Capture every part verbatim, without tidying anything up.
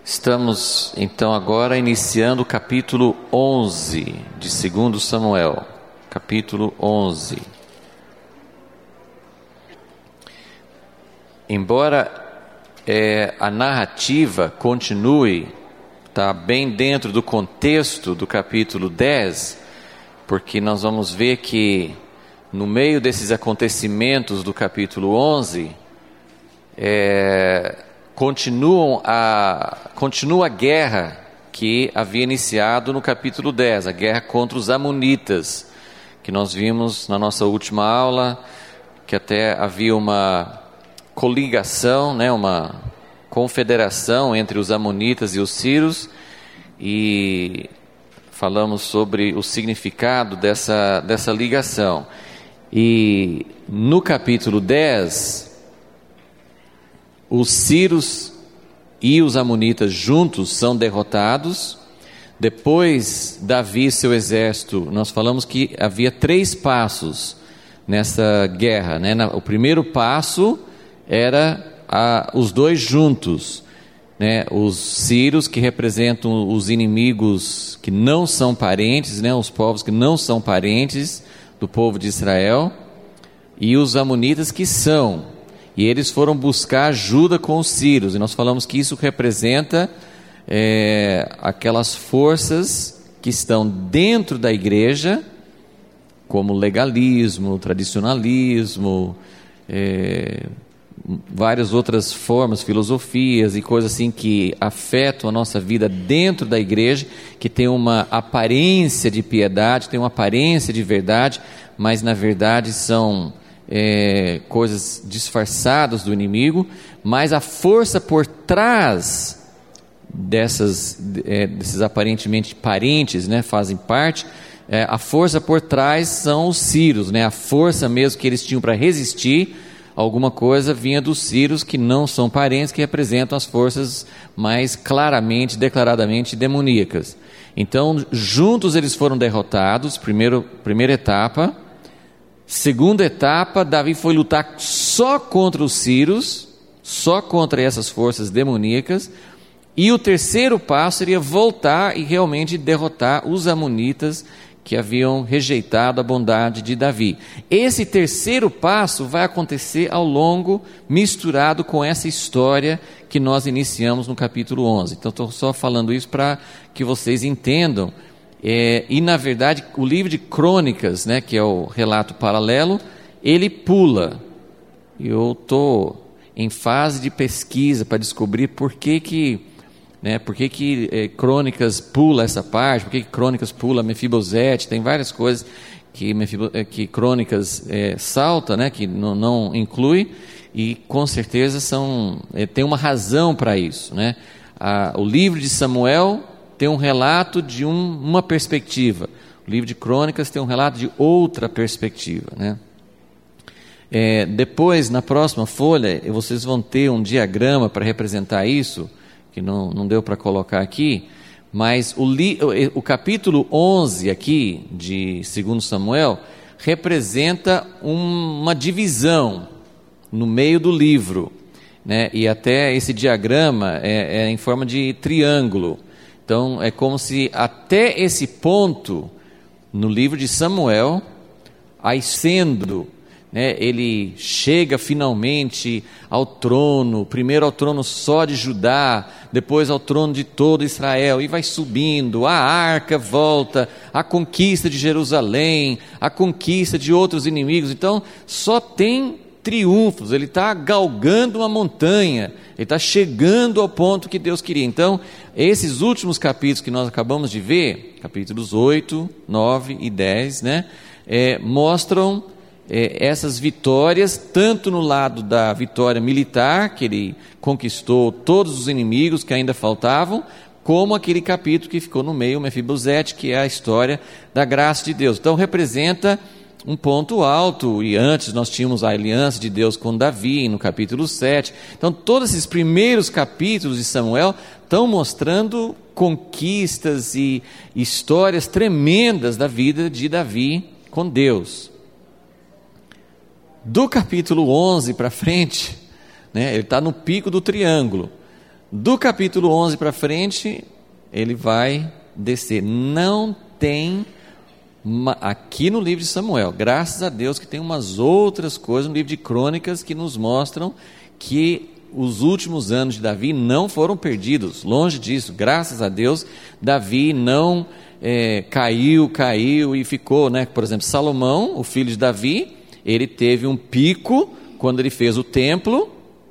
Estamos então agora iniciando o capítulo onze de segundo Samuel, capítulo onze. Embora é, a narrativa continue, está bem dentro do contexto do capítulo dez, porque nós vamos ver que no meio desses acontecimentos do capítulo onze, é, continuam a, continua a guerra que havia iniciado no capítulo dez, a guerra contra os amonitas, que nós vimos na nossa última aula, que até havia uma coligação, né, uma confederação entre os amonitas e os sírios, e falamos sobre o significado dessa, dessa ligação. E no capítulo dez, os sírios e os amonitas juntos são derrotados. Depois, Davi e seu exército, nós falamos que havia três passos nessa guerra, né? O primeiro passo era a, os dois juntos, né? Os sírios, que representam os inimigos que não são parentes, né? Os povos que não são parentes do povo de Israel, e os amonitas, que são. E eles foram buscar ajuda com os sírios, e nós falamos que isso representa é, aquelas forças que estão dentro da igreja, como legalismo, tradicionalismo, é, várias outras formas, filosofias e coisas assim que afetam a nossa vida dentro da igreja, que tem uma aparência de piedade, tem uma aparência de verdade, mas na verdade são É, coisas disfarçadas do inimigo. Mas a força por trás dessas, é, desses aparentemente parentes, né, fazem parte, é, a força por trás são os sírios, né, a força mesmo que eles tinham para resistir alguma coisa vinha dos sírios, que não são parentes, que representam as forças mais claramente, declaradamente demoníacas. Então juntos eles foram derrotados. Primeiro, primeira etapa. Segunda etapa, Davi foi lutar só contra os sírios, só contra essas forças demoníacas. E o terceiro passo seria voltar e realmente derrotar os amonitas, que haviam rejeitado a bondade de Davi. Esse terceiro passo vai acontecer ao longo, misturado com essa história que nós iniciamos no capítulo onze. Então estou só falando isso para que vocês entendam. É, e na verdade o livro de Crônicas, né, que é o relato paralelo, ele pula. Eu estou em fase de pesquisa para descobrir por que que, né, por que, que é, Crônicas pula essa parte, por que, que Crônicas pula Mefibosete. Tem várias coisas que, Mefibo, que Crônicas é, salta, né, que não, não inclui, e com certeza são, é, tem uma razão para isso, né? A, o livro de Samuel tem um relato de um, uma perspectiva. O livro de Crônicas tem um relato de outra perspectiva, né? É, depois, na próxima folha, vocês vão ter um diagrama para representar isso, que não, não deu para colocar aqui, mas o, li, o, o capítulo onze aqui, de segundo Samuel, representa um, uma divisão no meio do livro, né? E até esse diagrama é, é em forma de triângulo. Então é como se até esse ponto no livro de Samuel, ascendo, né, ele chega finalmente ao trono, primeiro ao trono só de Judá, depois ao trono de todo Israel, e vai subindo, a arca volta, a conquista de Jerusalém, a conquista de outros inimigos. Então só tem triunfos, ele está galgando uma montanha, ele está chegando ao ponto que Deus queria. Então, esses últimos capítulos que nós acabamos de ver, capítulos oito, nove e dez, né, é, mostram é, essas vitórias, tanto no lado da vitória militar, que ele conquistou todos os inimigos que ainda faltavam, como aquele capítulo que ficou no meio, Mefibosete, que é a história da graça de Deus. Então, representa um ponto alto. E antes nós tínhamos a aliança de Deus com Davi, no capítulo sete. Então todos esses primeiros capítulos de Samuel estão mostrando conquistas e histórias tremendas da vida de Davi com Deus. Do capítulo onze para frente, né, ele está no pico do triângulo. Do capítulo onze para frente, ele vai descer. Não tem, uma, aqui no livro de Samuel, graças a Deus que tem umas outras coisas no livro de Crônicas que nos mostram que os últimos anos de Davi não foram perdidos, longe disso, graças a Deus. Davi não é, caiu, caiu e ficou, né? Por exemplo, Salomão, o filho de Davi, ele teve um pico quando ele fez o templo,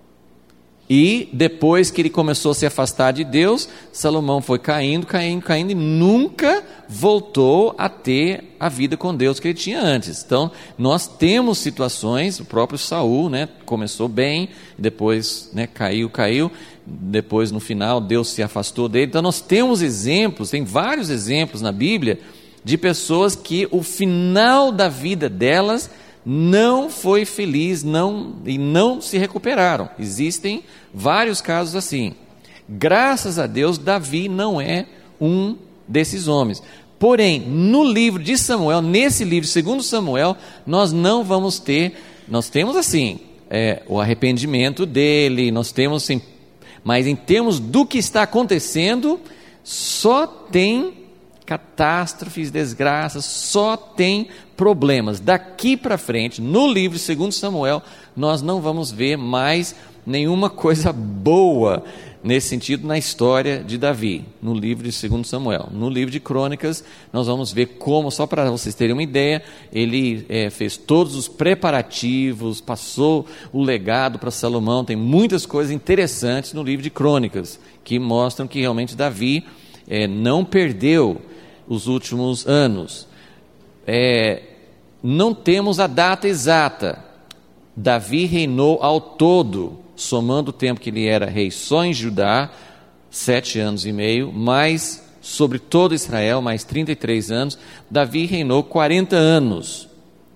e depois que ele começou a se afastar de Deus, Salomão foi caindo, caindo, caindo, e nunca voltou a ter a vida com Deus que ele tinha antes. Então, nós temos situações, o próprio Saul, né, começou bem, depois, né, caiu, caiu, depois no final Deus se afastou dele. Então nós temos exemplos, tem vários exemplos na Bíblia, de pessoas que o final da vida delas não foi feliz, não, e não se recuperaram. Existem vários casos assim. Graças a Deus, Davi não é um desses homens. Porém, no livro de Samuel, nesse livro, segundo Samuel, nós não vamos ter, nós temos assim, é, o arrependimento dele, nós temos assim, mas em termos do que está acontecendo, só tem catástrofes, desgraças, só tem problemas. Daqui para frente, no livro segundo Samuel, nós não vamos ver mais nenhuma coisa boa nesse sentido na história de Davi, no livro de segundo Samuel. No livro de Crônicas, nós vamos ver como, só para vocês terem uma ideia, ele é, fez todos os preparativos, passou o legado para Salomão. Tem muitas coisas interessantes no livro de Crônicas, que mostram que realmente Davi é, não perdeu os últimos anos. É, não temos a data exata. Davi reinou ao todo, somando o tempo que ele era rei só em Judá, sete anos e meio, mais sobre todo Israel, mais trinta e três anos, Davi reinou quarenta anos.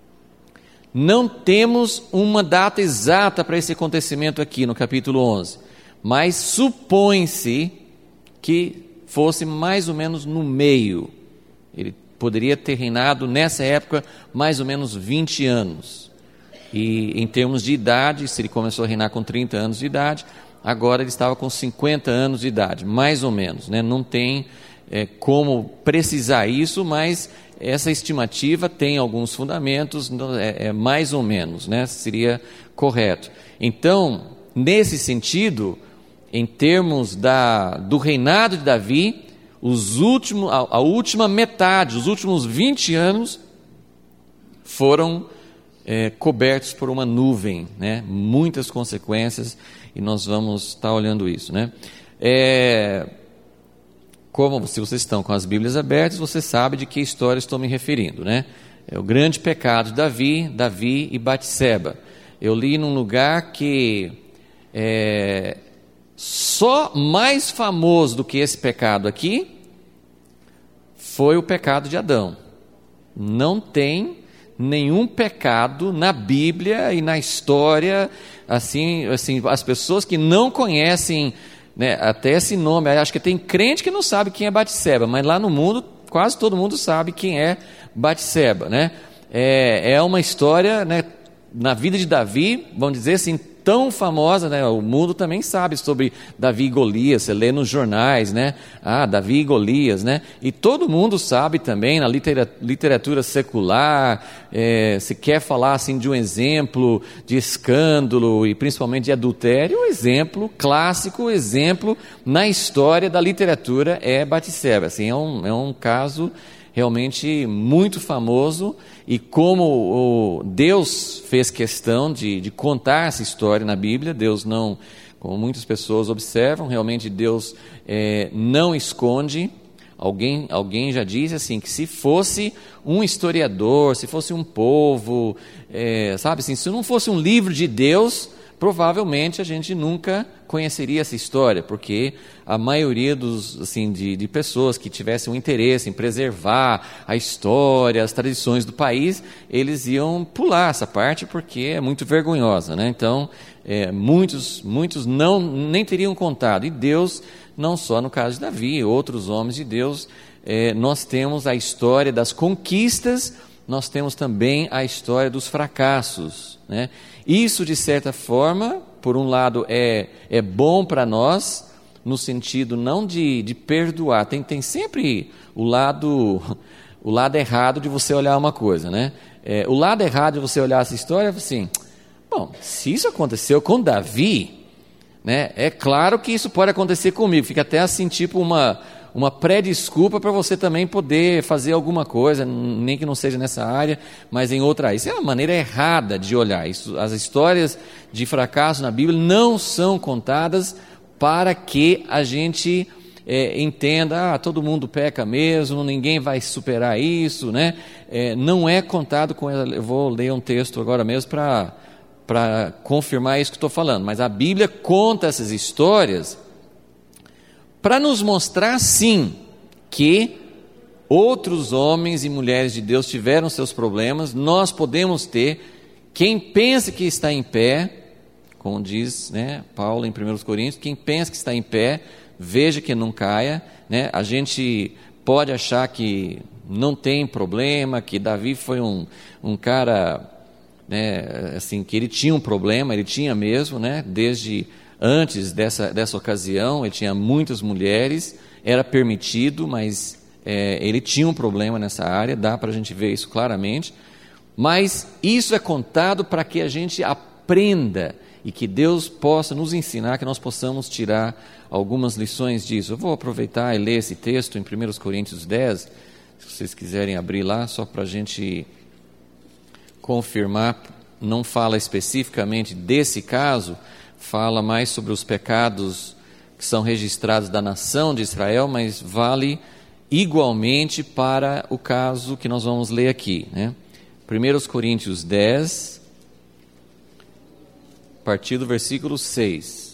Não temos uma data exata para esse acontecimento aqui no capítulo onze, mas supõe-se que fosse mais ou menos no meio. Ele poderia ter reinado nessa época mais ou menos vinte anos. E em termos de idade, se ele começou a reinar com trinta anos de idade, agora ele estava com cinquenta anos de idade, mais ou menos, né? Não tem é, como precisar isso, mas essa estimativa tem alguns fundamentos, é, é mais ou menos, né? Seria correto. Então, nesse sentido, em termos da, do reinado de Davi, os últimos, a, a última metade, os últimos vinte anos foram é, cobertos por uma nuvem, né? Muitas consequências, e nós vamos estar olhando isso, né? É, como se vocês estão com as Bíblias abertas, você sabe de que história estou me referindo, né? É o grande pecado de Davi, Davi e Batseba. Eu li num lugar que é, só mais famoso do que esse pecado aqui foi o pecado de Adão. Não tem nenhum pecado na Bíblia e na história, assim, assim, as pessoas que não conhecem, né, até esse nome, acho que tem crente que não sabe quem é Batseba, mas lá no mundo quase todo mundo sabe quem é Batseba, né? É, é uma história, né, na vida de Davi, vamos dizer assim, tão famosa, né? O mundo também sabe sobre Davi e Golias, você lê nos jornais, né? Ah, Davi e Golias, né? E todo mundo sabe também, na literatura secular, é, se quer falar assim de um exemplo de escândalo e principalmente de adultério, um exemplo clássico, exemplo na história da literatura é Batseba. Assim, é um, é um caso realmente muito famoso, e como o Deus fez questão de, de contar essa história na Bíblia, Deus não, como muitas pessoas observam, realmente Deus é, não esconde. Alguém, alguém já disse assim, que se fosse um historiador, se fosse um povo, é, sabe assim, se não fosse um livro de Deus, provavelmente a gente nunca conheceria essa história, porque a maioria dos, assim, de, de pessoas que tivessem um interesse em preservar a história, as tradições do país, eles iam pular essa parte porque é muito vergonhosa, né? Então, é, muitos, muitos não, nem teriam contado. E Deus, não só no caso de Davi, outros homens de Deus, é, nós temos a história das conquistas, nós temos também a história dos fracassos, né? Isso, de certa forma, por um lado é, é bom para nós, no sentido não de, de perdoar, tem, tem sempre o lado, o lado errado de você olhar uma coisa, né? É, o lado errado de você olhar essa história é assim, bom, se isso aconteceu com Davi, né, é claro que isso pode acontecer comigo, fica até assim tipo uma, uma pré-desculpa para você também poder fazer alguma coisa, nem que não seja nessa área, mas em outra área. Isso é uma maneira errada de olhar. Isso, as histórias de fracasso na Bíblia não são contadas para que a gente é, entenda, ah, todo mundo peca mesmo, ninguém vai superar isso, né? É, não é contado com ela. Eu vou ler um texto agora mesmo para para confirmar isso que estou falando, mas a Bíblia conta essas histórias para nos mostrar, sim, que outros homens e mulheres de Deus tiveram seus problemas, nós podemos ter. Quem pensa que está em pé, como diz, né, Paulo em primeira Coríntios, quem pensa que está em pé, veja que não caia, né? A gente pode achar que não tem problema, que Davi foi um, um cara, né, assim, que ele tinha um problema, ele tinha mesmo, né, desde antes dessa, dessa ocasião, ele tinha muitas mulheres, era permitido, mas é, ele tinha um problema nessa área, dá para a gente ver isso claramente, mas isso é contado para que a gente aprenda e que Deus possa nos ensinar, que nós possamos tirar algumas lições disso. Eu vou aproveitar e ler esse texto em primeira Coríntios dez, se vocês quiserem abrir lá, só para a gente confirmar, não fala especificamente desse caso, fala mais sobre os pecados que são registrados da nação de Israel, mas vale igualmente para o caso que nós vamos ler aqui, né? primeira Coríntios dez, a partir do versículo seis.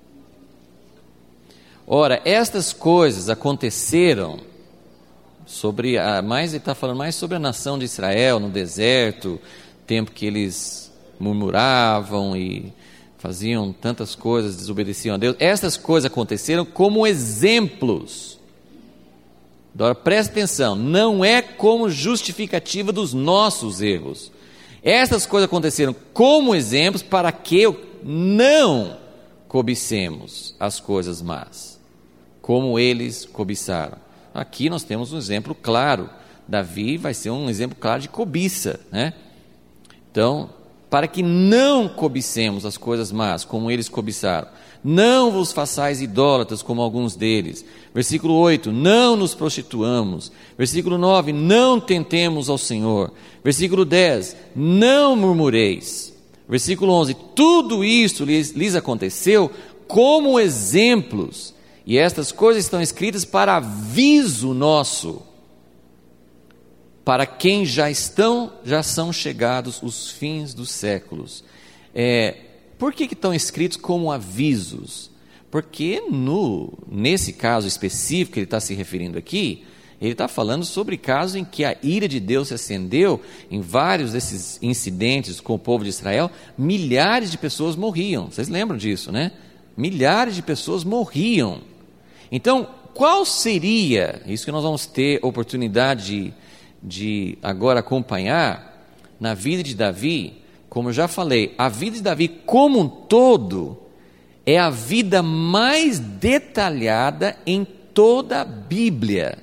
Ora, estas coisas aconteceram sobre a, mais ele está falando mais sobre a nação de Israel no deserto, tempo que eles murmuravam e faziam tantas coisas, desobedeciam a Deus. Estas coisas aconteceram como exemplos. Agora preste atenção, não é como justificativa dos nossos erros. Estas coisas aconteceram como exemplos para que não cobicemos as coisas más, como eles cobiçaram. Aqui nós temos um exemplo claro. Davi vai ser um exemplo claro de cobiça, né? Então, para que não cobicemos as coisas más, como eles cobiçaram. Não vos façais idólatras, como alguns deles. Versículo oito, não nos prostituamos. Versículo nove, não tentemos ao Senhor. Versículo dez, não murmureis. Versículo onze, tudo isto lhes, lhes aconteceu como exemplos, e estas coisas estão escritas para aviso nosso, para quem já estão, já são chegados os fins dos séculos. É, por que, que estão escritos como avisos? Porque no, nesse caso específico que ele está se referindo aqui, ele está falando sobre casos em que a ira de Deus se acendeu, em vários desses incidentes com o povo de Israel, milhares de pessoas morriam. Vocês lembram disso, né? Milhares de pessoas morriam. Então, qual seria, isso que nós vamos ter oportunidade de, de agora acompanhar, na vida de Davi, como eu já falei, a vida de Davi como um todo, é a vida mais detalhada em toda a Bíblia.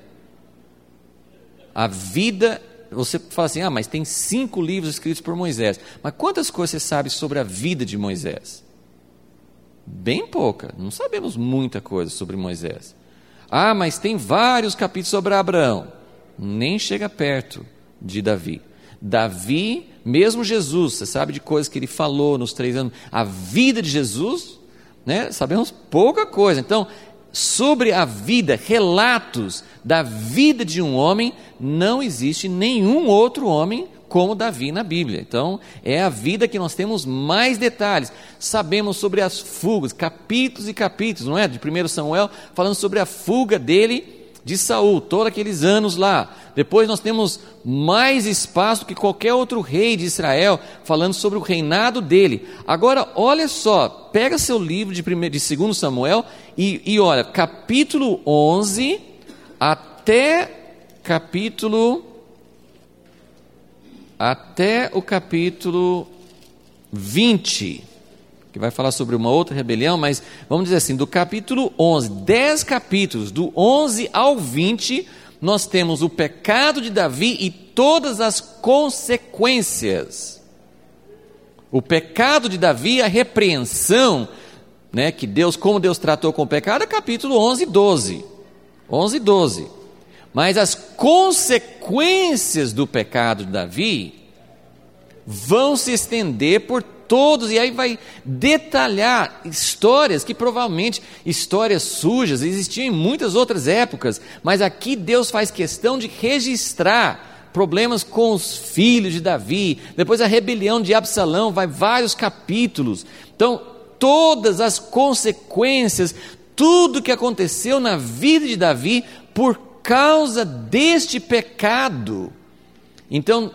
A vida, você fala assim, ah, mas tem cinco livros escritos por Moisés, mas quantas coisas você sabe sobre a vida de Moisés? Bem pouca, não sabemos muita coisa sobre Moisés. Ah, mas tem vários capítulos sobre Abraão, nem chega perto de Davi. Davi, mesmo Jesus, você sabe de coisas que ele falou nos três anos, a vida de Jesus, né, sabemos pouca coisa. Então, sobre a vida, relatos da vida de um homem, não existe nenhum outro homem como Davi na Bíblia. Então, é a vida que nós temos mais detalhes. Sabemos sobre as fugas, capítulos e capítulos, não é? De primeiro Samuel, falando sobre a fuga dele de Saul, todos aqueles anos lá. Depois nós temos mais espaço que qualquer outro rei de Israel, falando sobre o reinado dele. Agora, olha só, pega seu livro de, primeiro, de segundo Samuel e, e olha, capítulo onze até capítulo... até o capítulo vinte, que vai falar sobre uma outra rebelião, mas vamos dizer assim, do capítulo onze, dez capítulos, do onze ao vinte, nós temos o pecado de Davi e todas as consequências. O pecado de Davi, a repreensão, né, que Deus, como Deus tratou com o pecado, é capítulo onze e doze. onze e doze. Mas as consequências do pecado de Davi vão se estender por todos, e aí vai detalhar histórias que provavelmente, histórias sujas, existiam em muitas outras épocas, mas aqui Deus faz questão de registrar problemas com os filhos de Davi, depois a rebelião de Absalão, vai vários capítulos. Então, todas as consequências, tudo que aconteceu na vida de Davi por causa deste pecado. Então,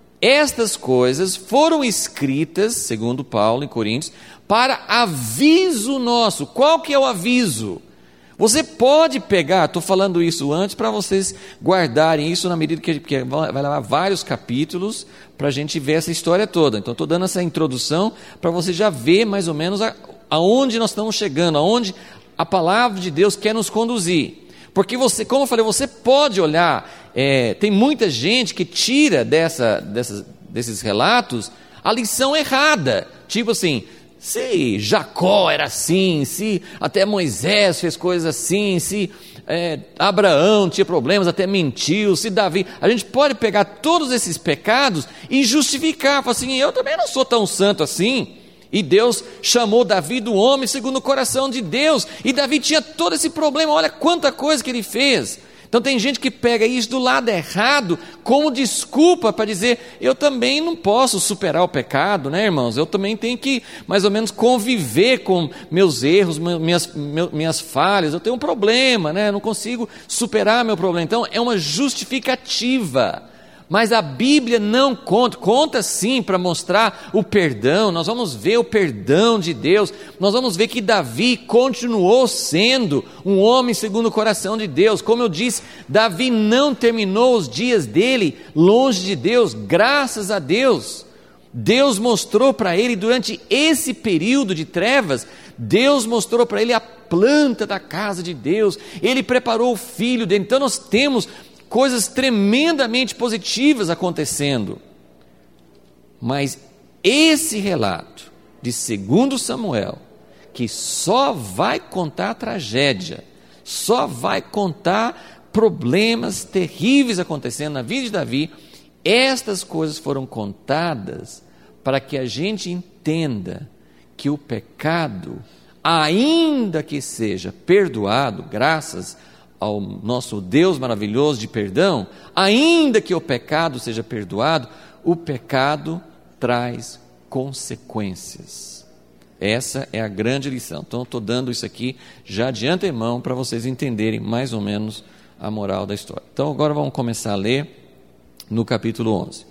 estas coisas foram escritas, segundo Paulo em Coríntios, para aviso nosso. Qual que é o aviso? Você pode pegar, estou falando isso antes para vocês guardarem isso na medida que, que vai levar vários capítulos para a gente ver essa história toda. Então estou dando essa introdução para você já ver mais ou menos a, aonde nós estamos chegando, aonde a palavra de Deus quer nos conduzir. Porque você, como eu falei, você pode olhar, é, tem muita gente que tira dessa, dessas, desses relatos a lição errada. Tipo assim, se Jacó era assim, se até Moisés fez coisas assim, se é, Abraão tinha problemas, até mentiu, se Davi... A gente pode pegar todos esses pecados e justificar, falar assim, eu também não sou tão santo assim. E Deus chamou Davi do homem segundo o coração de Deus. E Davi tinha todo esse problema. Olha quanta coisa que ele fez. Então tem gente que pega isso do lado errado como desculpa para dizer, eu também não posso superar o pecado, né, irmãos? Eu também tenho que mais ou menos conviver com meus erros, minhas, minhas falhas. Eu tenho um problema, né? Eu não consigo superar meu problema. Então é uma justificativa. Mas a Bíblia não conta, conta sim para mostrar o perdão. Nós vamos ver o perdão de Deus, nós vamos ver que Davi continuou sendo um homem segundo o coração de Deus. Como eu disse, Davi não terminou os dias dele longe de Deus, graças a Deus. Deus mostrou para ele durante esse período de trevas, Deus mostrou para ele a planta da casa de Deus, ele preparou o filho dele. Então nós temos coisas tremendamente positivas acontecendo. Mas esse relato de segundo Samuel, que só vai contar a tragédia, só vai contar problemas terríveis acontecendo na vida de Davi, estas coisas foram contadas para que a gente entenda que o pecado, ainda que seja perdoado, graças a ao nosso Deus maravilhoso de perdão, ainda que o pecado seja perdoado, o pecado traz consequências. Essa é a grande lição. Então eu estou dando isso aqui já de antemão para vocês entenderem mais ou menos a moral da história. Então agora vamos começar a ler no capítulo onze.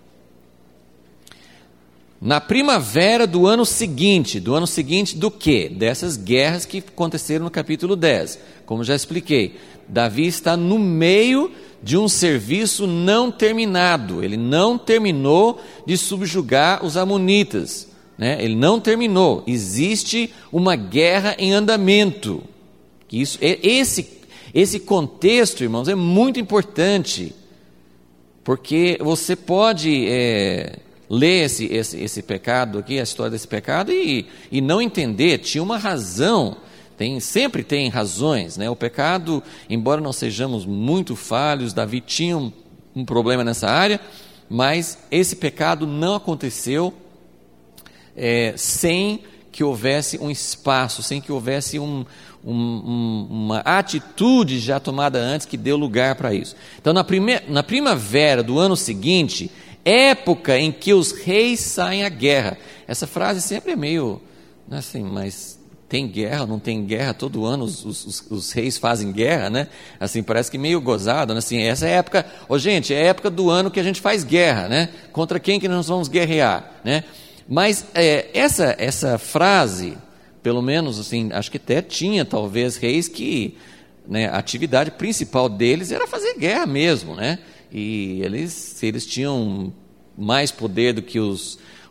Na primavera do ano seguinte, do ano seguinte do quê? Dessas guerras que aconteceram no capítulo dez. Como já expliquei, Davi está no meio de um serviço não terminado. Ele não terminou de subjugar os amonitas, né? Ele não terminou. Existe uma guerra em andamento. Isso, esse, esse contexto, irmãos, é muito importante, porque você pode... É, ler esse, esse, esse pecado aqui, a história desse pecado, e, e não entender, tinha uma razão, tem, sempre tem razões, né? O pecado, embora não sejamos muito falhos, Davi tinha um, um problema nessa área, mas esse pecado não aconteceu é, sem que houvesse um espaço, sem que houvesse um, um, um, uma atitude já tomada antes que deu lugar para isso. Então na, prime, na primavera do ano seguinte, época em que os reis saem à guerra. Essa frase sempre é meio, assim, mas tem guerra, não tem guerra, todo ano os, os, os reis fazem guerra, né? Assim, parece que meio gozado, né? Assim, essa é a época, oh, gente, é a época do ano que a gente faz guerra, né? Contra quem que nós vamos guerrear, né? Mas é, essa, essa frase, pelo menos, assim, acho que até tinha talvez reis que, né, a atividade principal deles era fazer guerra mesmo, né? E eles, eles tinham mais poder do que os,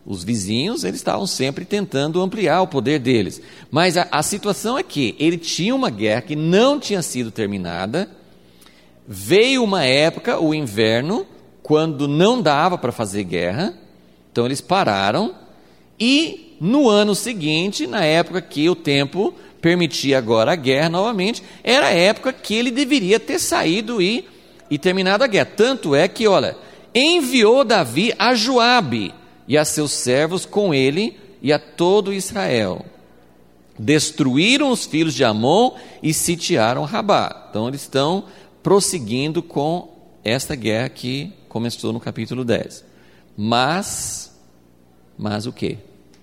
os vizinhos, eles estavam sempre tentando ampliar o poder deles. Mas a, a situação é que ele tinha uma guerra que não tinha sido terminada, veio uma época, o inverno, quando não dava para fazer guerra, então eles pararam, e no ano seguinte, na época que o tempo permitia agora a guerra novamente, era a época que ele deveria ter saído e, e terminado a guerra. Tanto é que, olha, enviou Davi a Joabe e a seus servos com ele e a todo Israel. Destruíram os filhos de Amon e sitiaram Rabá. Então eles estão prosseguindo com esta guerra que começou no capítulo dez. Mas, mas o quê?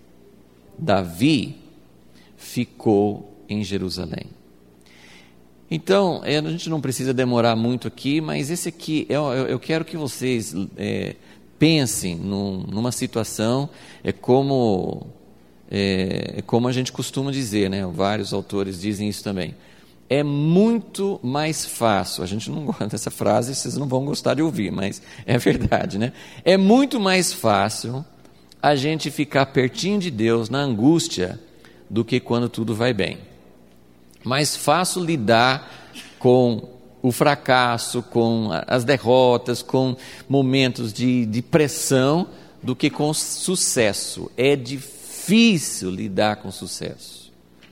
Davi ficou em Jerusalém. Então, a gente não precisa demorar muito aqui, mas esse aqui, eu, eu quero que vocês é, pensem num, numa situação, é como, é, é como a gente costuma dizer, né? Vários autores dizem isso também. É muito mais fácil, a gente não gosta dessa frase, vocês não vão gostar de ouvir, mas é verdade, né? É muito mais fácil a gente ficar pertinho de Deus na angústia do que quando tudo vai bem. Mais fácil lidar com o fracasso, com as derrotas, com momentos de, de pressão, do que com sucesso. É difícil lidar com sucesso.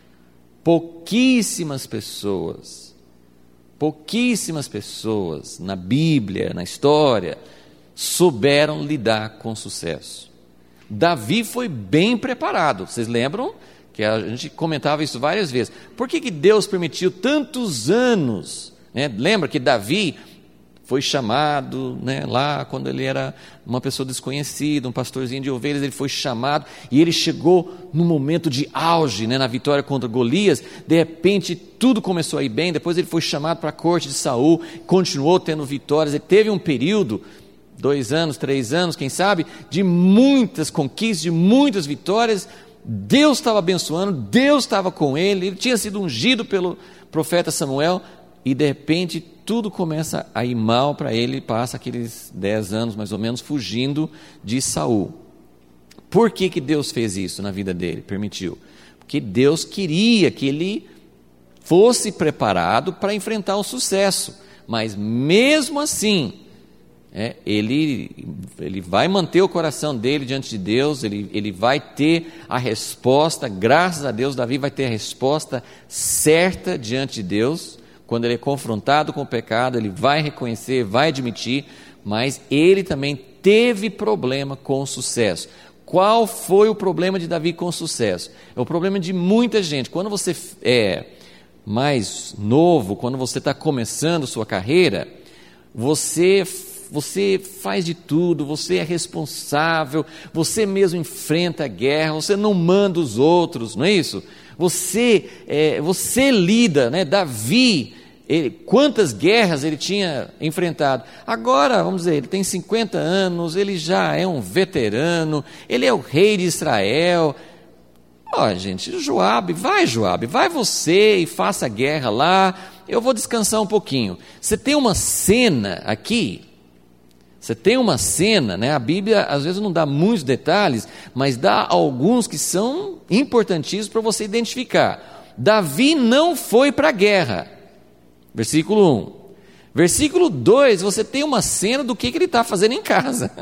Pouquíssimas pessoas, pouquíssimas pessoas na Bíblia, na história, souberam lidar com sucesso. Davi foi bem preparado, vocês lembram? Que a gente comentava isso várias vezes. Por que que Deus permitiu tantos anos? Né? Lembra que Davi foi chamado, né, lá quando ele era uma pessoa desconhecida, um pastorzinho de ovelhas, ele foi chamado e ele chegou no momento de auge, né, na vitória contra Golias. De repente tudo começou a ir bem, depois ele foi chamado para a corte de Saul, continuou tendo vitórias, ele teve um período, dois anos, três anos, quem sabe, de muitas conquistas, de muitas vitórias. Deus estava abençoando, Deus estava com ele, ele tinha sido ungido pelo profeta Samuel, e de repente tudo começa a ir mal para ele, passa aqueles dez anos mais ou menos fugindo de Saul. Por que que Deus fez isso na vida dele, permitiu? Porque Deus queria que ele fosse preparado para enfrentar o sucesso, mas mesmo assim, É, ele, ele vai manter o coração dele diante de Deus, ele, ele vai ter a resposta, graças a Deus, Davi vai ter a resposta certa diante de Deus. Quando ele é confrontado com o pecado, ele vai reconhecer, vai admitir, mas ele também teve problema com o sucesso. Qual foi o problema de Davi com o sucesso? É o problema de muita gente. Quando você é mais novo, quando você está começando sua carreira, você Você faz de tudo, você é responsável, você mesmo enfrenta a guerra, você não manda os outros, não é isso? Você, é, você lida, né? Davi, ele, quantas guerras ele tinha enfrentado. Agora, vamos dizer, ele tem cinquenta anos, ele já é um veterano, ele é o rei de Israel. Ó, gente, Joabe, vai Joabe, vai você e faça a guerra lá, eu vou descansar um pouquinho. Você tem uma cena aqui, Você tem uma cena, né? A Bíblia às vezes não dá muitos detalhes, mas dá alguns que são importantíssimos para você identificar. Davi não foi para a guerra, versículo um. Versículo dois, você tem uma cena do que, que ele está fazendo em casa.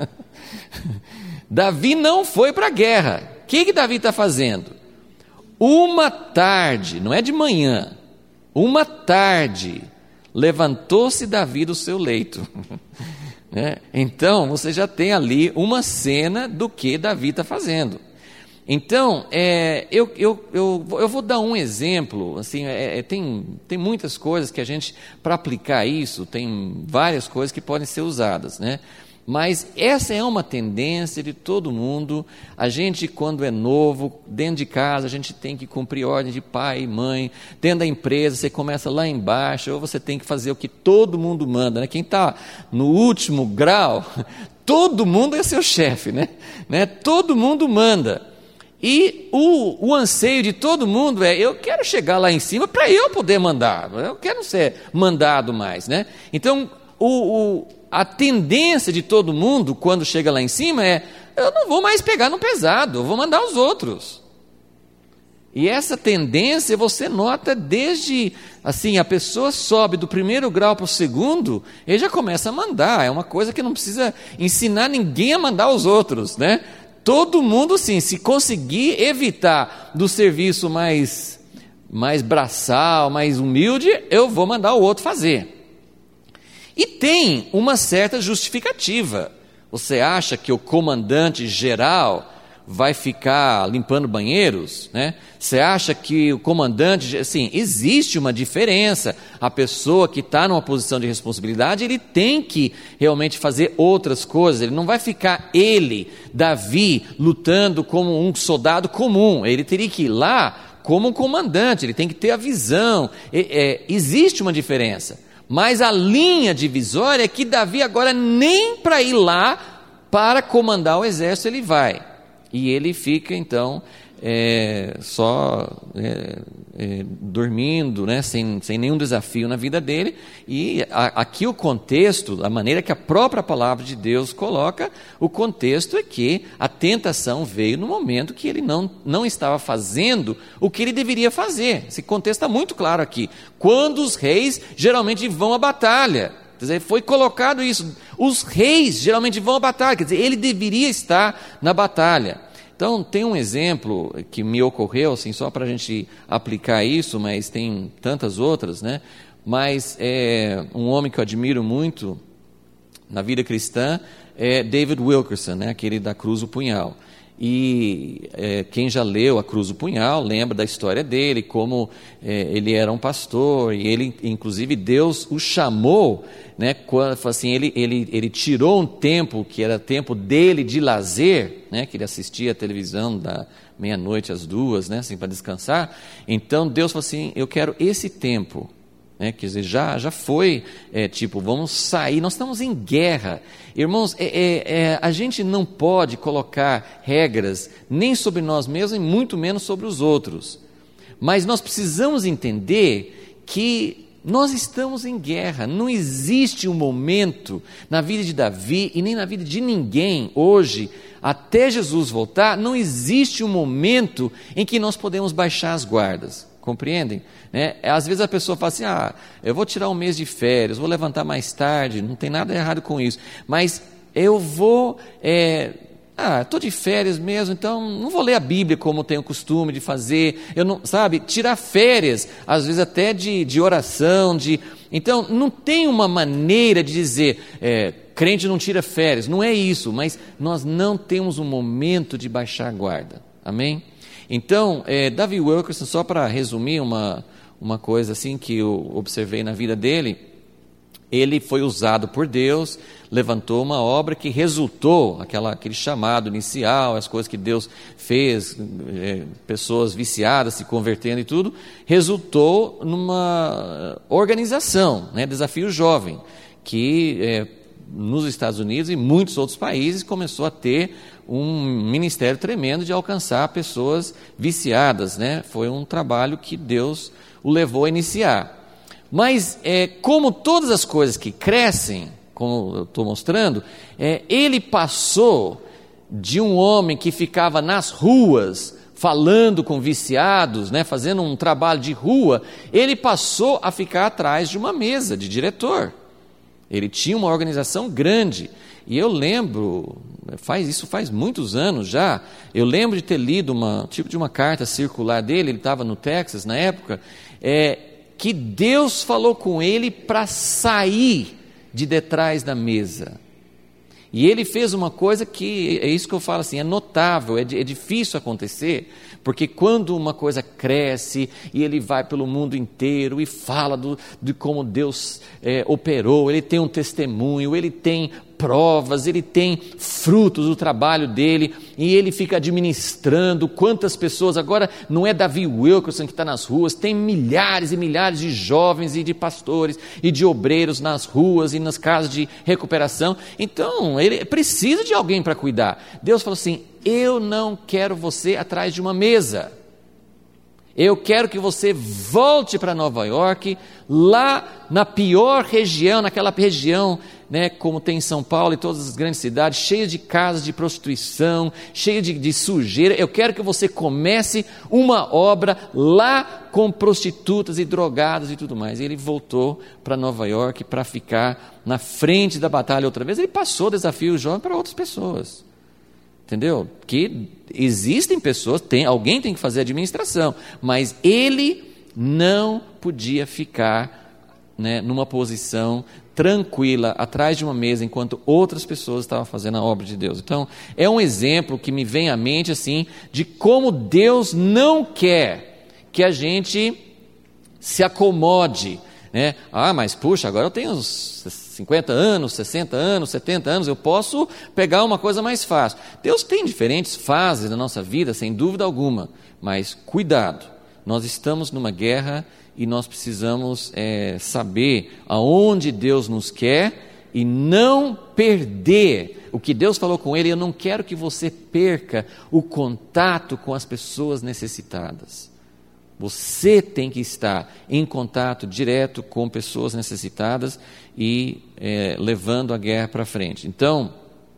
Davi não foi para a guerra. O que, que Davi está fazendo? Uma tarde, não é de manhã, uma tarde, levantou-se Davi do seu leito. É, então você já tem ali uma cena do que Davi está fazendo. Então é, eu, eu, eu, eu vou dar um exemplo assim, é, é, tem, tem muitas coisas que a gente, para aplicar isso, tem várias coisas que podem ser usadas, né? Mas essa é uma tendência de todo mundo. A gente, quando é novo, dentro de casa, a gente tem que cumprir ordem de pai e mãe. Dentro da empresa, você começa lá embaixo, ou você tem que fazer o que todo mundo manda, né? Quem está no último grau, todo mundo é seu chefe, né? né? Todo mundo manda. E o, o anseio de todo mundo é, eu quero chegar lá em cima para eu poder mandar. Eu quero ser mandado mais, né? Então, o... o a tendência de todo mundo, quando chega lá em cima, é, eu não vou mais pegar no pesado, eu vou mandar os outros. E essa tendência você nota desde, assim, a pessoa sobe do primeiro grau para o segundo, ele já começa a mandar, é uma coisa que não precisa ensinar ninguém a mandar os outros, né? Todo mundo, sim, se conseguir evitar do serviço mais, mais braçal, mais humilde, eu vou mandar o outro fazer. E tem uma certa justificativa. Você acha que o comandante geral vai ficar limpando banheiros, né? Você acha que o comandante, assim, existe uma diferença. A pessoa que está numa posição de responsabilidade, ele tem que realmente fazer outras coisas. Ele não vai ficar, ele, Davi, lutando como um soldado comum. Ele teria que ir lá como um comandante, ele tem que ter a visão. É, é, existe uma diferença. Mas a linha divisória é que Davi agora nem para ir lá para comandar o exército ele vai. E ele fica, então, é, só é, é, dormindo, né, sem, sem nenhum desafio na vida dele. E a, aqui o contexto, a maneira que a própria palavra de Deus coloca, o contexto é que a tentação veio no momento que ele não, não estava fazendo o que ele deveria fazer. Esse contexto está muito claro aqui. Quando os reis geralmente vão à batalha. Quer dizer, foi colocado isso, os reis geralmente vão à batalha, quer dizer, ele deveria estar na batalha. Então, tem um exemplo que me ocorreu, assim, só para a gente aplicar isso, mas tem tantas outras, né? Mas é, um homem que eu admiro muito na vida cristã é David Wilkerson, né? Aquele da Cruz do Punhal. E é, quem já leu A Cruz do Punhal lembra da história dele, como é, ele era um pastor, e ele, inclusive, Deus o chamou, né, quando, assim, ele, ele, ele tirou um tempo, que era tempo dele de lazer, né, que ele assistia a televisão da meia-noite às duas, né, assim, para descansar. Então Deus falou assim, eu quero esse tempo. É, quer dizer, já, já foi, é, tipo, vamos sair, nós estamos em guerra. Irmãos, é, é, é, a gente não pode colocar regras nem sobre nós mesmos e muito menos sobre os outros. Mas nós precisamos entender que nós estamos em guerra. Não existe um momento na vida de Davi e nem na vida de ninguém hoje, até Jesus voltar, não existe um momento em que nós podemos baixar as guardas. Compreendem? Né? Às vezes a pessoa fala assim, ah, eu vou tirar um mês de férias, vou levantar mais tarde, não tem nada errado com isso, mas eu vou, é, ah, estou de férias mesmo, então não vou ler a Bíblia como tenho o costume de fazer, eu não, sabe, tirar férias, às vezes até de, de oração, de, então não tem uma maneira de dizer, é, crente não tira férias, não é isso, mas nós não temos um momento de baixar a guarda, amém? Então, é, Davi Wilkerson, só para resumir uma, uma coisa assim que eu observei na vida dele, ele foi usado por Deus, levantou uma obra que resultou, aquela, aquele chamado inicial, as coisas que Deus fez, é, pessoas viciadas se convertendo e tudo, resultou numa organização, né, Desafio Jovem, que é, nos Estados Unidos e muitos outros países começou a ter um ministério tremendo de alcançar pessoas viciadas, né? Foi um trabalho que Deus o levou a iniciar. Mas, é, como todas as coisas que crescem, como eu estou mostrando, é, ele passou de um homem que ficava nas ruas, falando com viciados, né? Fazendo um trabalho de rua, ele passou a ficar atrás de uma mesa de diretor. Ele tinha uma organização grande. E eu lembro, faz, isso faz muitos anos já, eu lembro de ter lido uma, tipo de uma carta circular dele, ele estava no Texas na época, é, que Deus falou com ele para sair de detrás da mesa. E ele fez uma coisa que, é isso que eu falo assim, é notável, é, é difícil acontecer, porque quando uma coisa cresce e ele vai pelo mundo inteiro e fala do, de como Deus é, operou, ele tem um testemunho, ele tem provas, ele tem frutos do trabalho dele, e ele fica administrando quantas pessoas, agora não é Davi Wilkerson que está nas ruas, tem milhares e milhares de jovens e de pastores e de obreiros nas ruas e nas casas de recuperação, então ele precisa de alguém para cuidar. Deus falou assim, eu não quero você atrás de uma mesa, Eu quero que você volte para Nova York, lá na pior região, naquela região, né, como tem em São Paulo e todas as grandes cidades, cheia de casas de prostituição, cheia de, de sujeira. Eu quero que você comece uma obra lá com prostitutas e drogadas e tudo mais. E ele voltou para Nova York para ficar na frente da batalha outra vez. Ele passou o desafio jovem para outras pessoas. Entendeu? Que existem pessoas, tem, alguém tem que fazer a administração, mas ele não podia ficar, né, numa posição tranquila, atrás de uma mesa, enquanto outras pessoas estavam fazendo a obra de Deus. Então, é um exemplo que me vem à mente, assim, de como Deus não quer que a gente se acomode, né? Ah, mas puxa, agora eu tenho uns cinquenta anos, sessenta anos, setenta anos, eu posso pegar uma coisa mais fácil. Deus tem diferentes fases da nossa vida, sem dúvida alguma, mas cuidado, nós estamos numa guerra e nós precisamos é, saber aonde Deus nos quer e não perder o que Deus falou com ele. Eu não quero que você perca o contato com as pessoas necessitadas. Você tem que estar em contato direto com pessoas necessitadas e é, levando a guerra para frente. Então,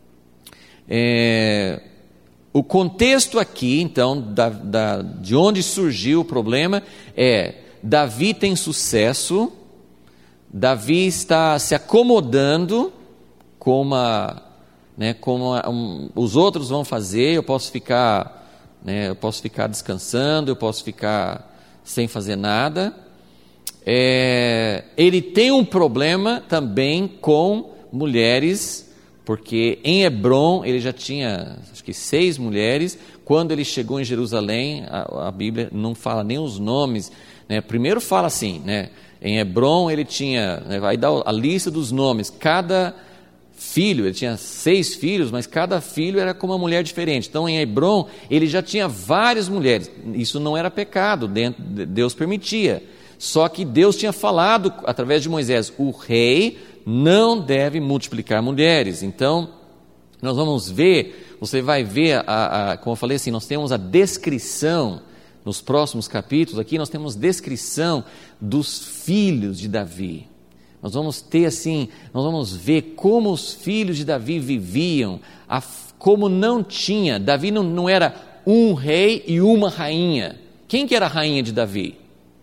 é, o contexto aqui, então, da, da, de onde surgiu o problema é: Davi tem sucesso, Davi está se acomodando com uma, né, como um, os outros vão fazer. Eu posso ficar, né, eu posso ficar descansando, eu posso ficar sem fazer nada. É, ele tem um problema também com mulheres, porque em Hebrom ele já tinha, acho que seis mulheres. Quando ele chegou em Jerusalém, a, a Bíblia não fala nem os nomes, né? Primeiro fala assim, né? Em Hebrom ele tinha, né, vai dar a lista dos nomes, cada filho, ele tinha seis filhos, mas cada filho era com uma mulher diferente. Então em Hebrom ele já tinha várias mulheres. Isso não era pecado, Deus permitia. Só que Deus tinha falado através de Moisés: o rei não deve multiplicar mulheres. Então nós vamos ver, você vai ver, a, a, como eu falei assim, nós temos a descrição, nos próximos capítulos aqui nós temos descrição dos filhos de Davi. Nós vamos ter assim, nós vamos ver como os filhos de Davi viviam, a, como não tinha, Davi não, não era um rei e uma rainha. Quem que era a rainha de Davi?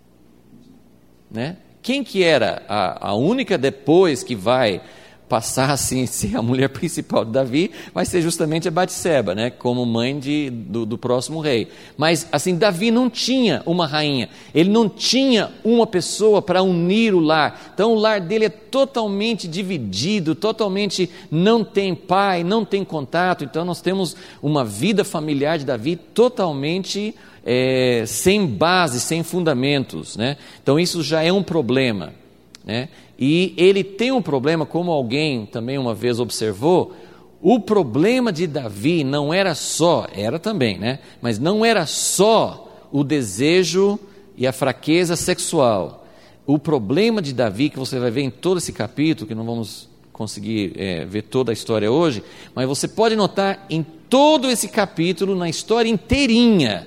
Né? Quem que era a, a única depois que vai passar assim, ser a mulher principal de Davi, vai ser justamente a Batseba, né? Como mãe de, do, do próximo rei. Mas assim, Davi não tinha uma rainha, ele não tinha uma pessoa para unir o lar. Então o lar dele é totalmente dividido, totalmente não tem pai, não tem contato. Então nós temos uma vida familiar de Davi totalmente é, sem base, sem fundamentos, né? Então isso já é um problema, né? E ele tem um problema, como alguém também uma vez observou. O problema de Davi não era só, era também, né? Mas não era só o desejo e a fraqueza sexual. O problema de Davi, que você vai ver em todo esse capítulo, que não vamos conseguir é, ver toda a história hoje, mas você pode notar em todo esse capítulo, na história inteirinha,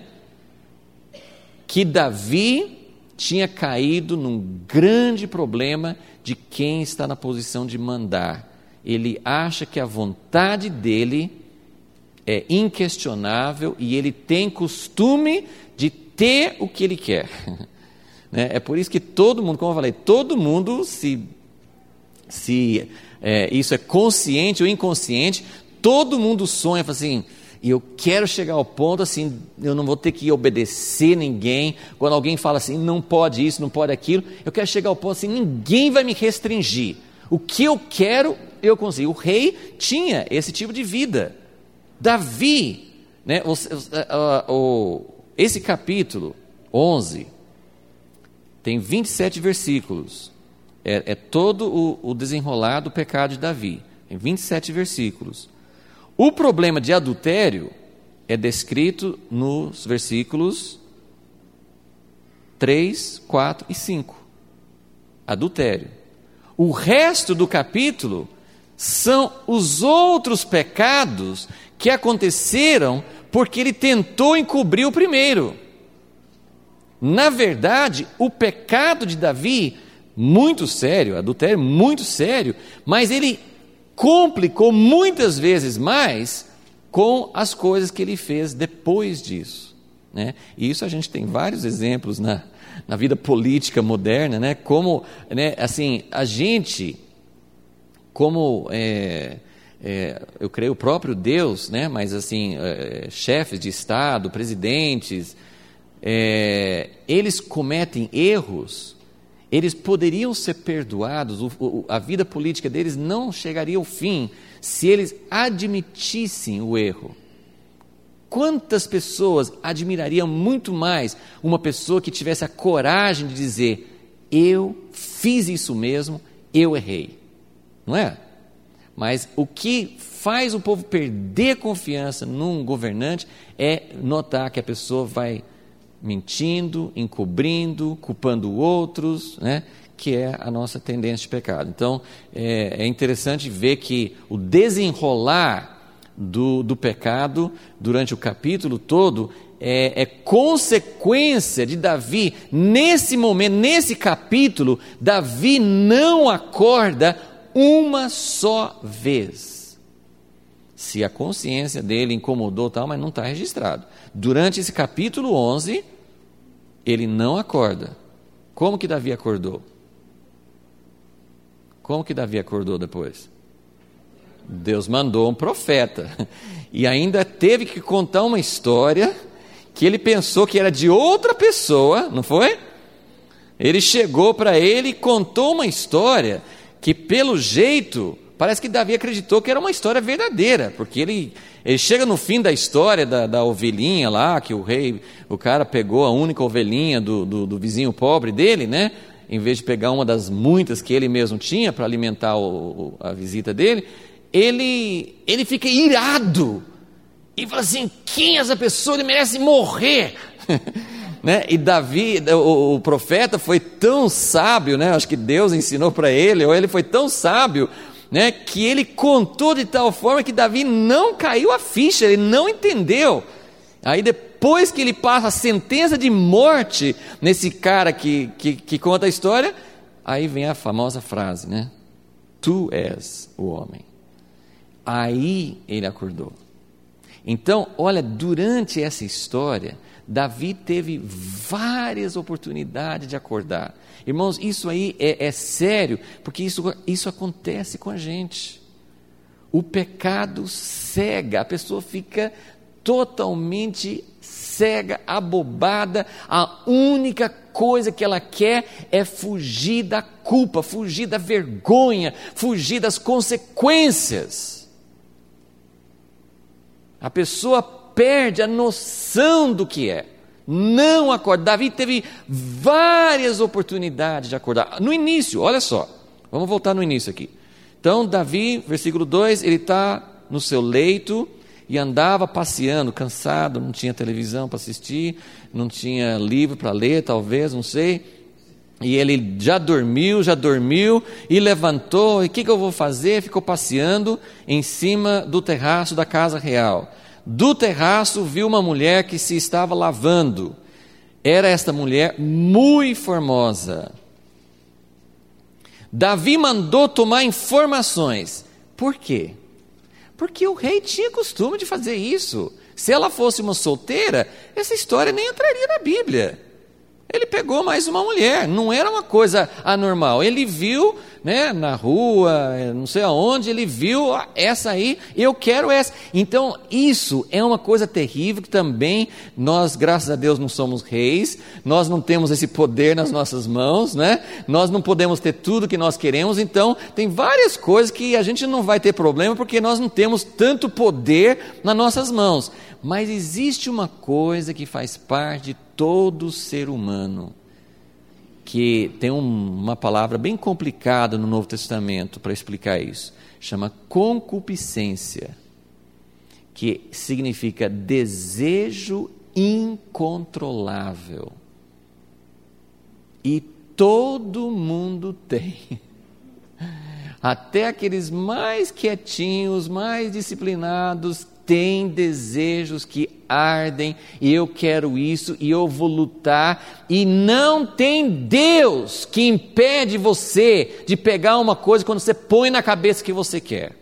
que Davi tinha caído num grande problema de quem está na posição de mandar. Ele acha que a vontade dele é inquestionável e ele tem costume de ter o que ele quer. É por isso que todo mundo, como eu falei, todo mundo, se, se é, isso é consciente ou inconsciente, todo mundo sonha, fala assim: e eu quero chegar ao ponto assim, eu não vou ter que obedecer ninguém. Quando alguém fala assim, não pode isso, não pode aquilo, eu quero chegar ao ponto assim, ninguém vai me restringir. O que eu quero, eu consigo. O rei tinha esse tipo de vida. Davi, né, o, o, o, esse capítulo onze tem vinte e sete versículos. É, é todo o, o desenrolar do pecado de Davi. Tem vinte e sete versículos. O problema de adultério é descrito nos versículos três, quatro e cinco. Adultério. O resto do capítulo são os outros pecados que aconteceram porque ele tentou encobrir o primeiro. Na verdade, o pecado de Davi, muito sério, adultério muito sério, mas ele complicou muitas vezes mais com as coisas que ele fez depois disso, né? E isso a gente tem vários exemplos na, na vida política moderna, né? Como, né, assim, a gente, como, é, é, eu creio o próprio Deus, né? Mas assim, é, chefes de Estado, presidentes, é, eles cometem erros. Eles poderiam ser perdoados, o, o, a vida política deles não chegaria ao fim se eles admitissem o erro. Quantas pessoas admirariam muito mais uma pessoa que tivesse a coragem de dizer: eu fiz isso mesmo, eu errei, não é? Mas o que faz o povo perder confiança num governante é notar que a pessoa vai mentindo, encobrindo, culpando outros, né? Que é a nossa tendência de pecado. Então, é, é interessante ver que o desenrolar do, do pecado durante o capítulo todo é, é consequência de Davi. Nesse momento, nesse capítulo, Davi não acorda uma só vez. Se a consciência dele incomodou tal, mas não está registrado. Durante esse capítulo onze, ele não acorda. Como que Davi acordou? Como que Davi acordou depois? Deus mandou um profeta. E ainda teve que contar uma história que ele pensou que era de outra pessoa, não foi? Ele chegou para ele e contou uma história que, pelo jeito, parece que Davi acreditou que era uma história verdadeira, porque ele, ele chega no fim da história da, da ovelhinha lá, que o rei, o cara pegou a única ovelhinha do, do, do vizinho pobre dele, né? Em vez de pegar uma das muitas que ele mesmo tinha para alimentar o, a visita dele, ele, ele fica irado e fala assim: quem é essa pessoa? Ele merece morrer. Né? E Davi, o, o profeta, foi tão sábio, né? Acho que Deus ensinou para ele, ou ele foi tão sábio, né, que ele contou de tal forma que Davi não caiu a ficha, ele não entendeu. Aí depois que ele passa a sentença de morte nesse cara que, que, que conta a história, aí vem a famosa frase, né? Tu és o homem. Aí ele acordou. Então, olha, durante essa história, Davi teve várias oportunidades de acordar. Irmãos, isso aí é, é sério, porque isso, isso acontece com a gente. O pecado cega, a pessoa fica totalmente cega, abobada. A única coisa que ela quer é fugir da culpa, fugir da vergonha, fugir das consequências. A pessoa perde a noção do que é. Não acorda. Davi teve várias oportunidades de acordar. No início, olha só, vamos voltar no início aqui. Então, Davi, versículo dois, ele está no seu leito e andava passeando, cansado, não tinha televisão para assistir, não tinha livro para ler, talvez, não sei. E ele já dormiu, já dormiu, e levantou, e o que, que eu vou fazer? Ficou passeando em cima do terraço da casa real. Do terraço viu uma mulher que se estava lavando. Era esta mulher muito formosa. Davi mandou tomar informações. Por quê? Porque o rei tinha costume de fazer isso. Se ela fosse uma solteira, essa história nem entraria na Bíblia. Ele pegou mais uma mulher, não era uma coisa anormal. Ele viu, né, na rua, não sei aonde, ele viu essa aí, eu quero essa. Então, isso é uma coisa terrível que também nós, graças a Deus, não somos reis, nós não temos esse poder nas nossas mãos, né? Nós não podemos ter tudo que nós queremos, então tem várias coisas que a gente não vai ter problema porque nós não temos tanto poder nas nossas mãos. Mas existe uma coisa que faz parte de todo ser humano, que tem um, uma palavra bem complicada no Novo Testamento para explicar isso, chama concupiscência, que significa desejo incontrolável. E todo mundo tem. Até aqueles mais quietinhos, mais disciplinados, têm desejos que ardem, e eu quero isso, e eu vou lutar, e não tem Deus que impede você de pegar uma coisa quando você põe na cabeça que você quer.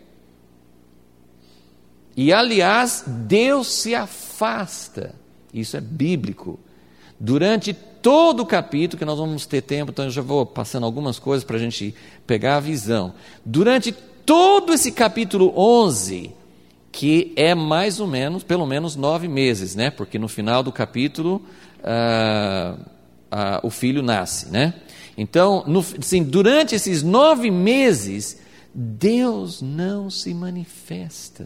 E aliás, Deus se afasta, isso é bíblico, durante todo o capítulo, que nós vamos ter tempo, então eu já vou passando algumas coisas para a gente pegar a visão. Durante todo esse capítulo onze, que é mais ou menos, pelo menos nove meses, né? Porque no final do capítulo ah, ah, o filho nasce, né? Então, no, assim, durante esses nove meses, Deus não se manifesta.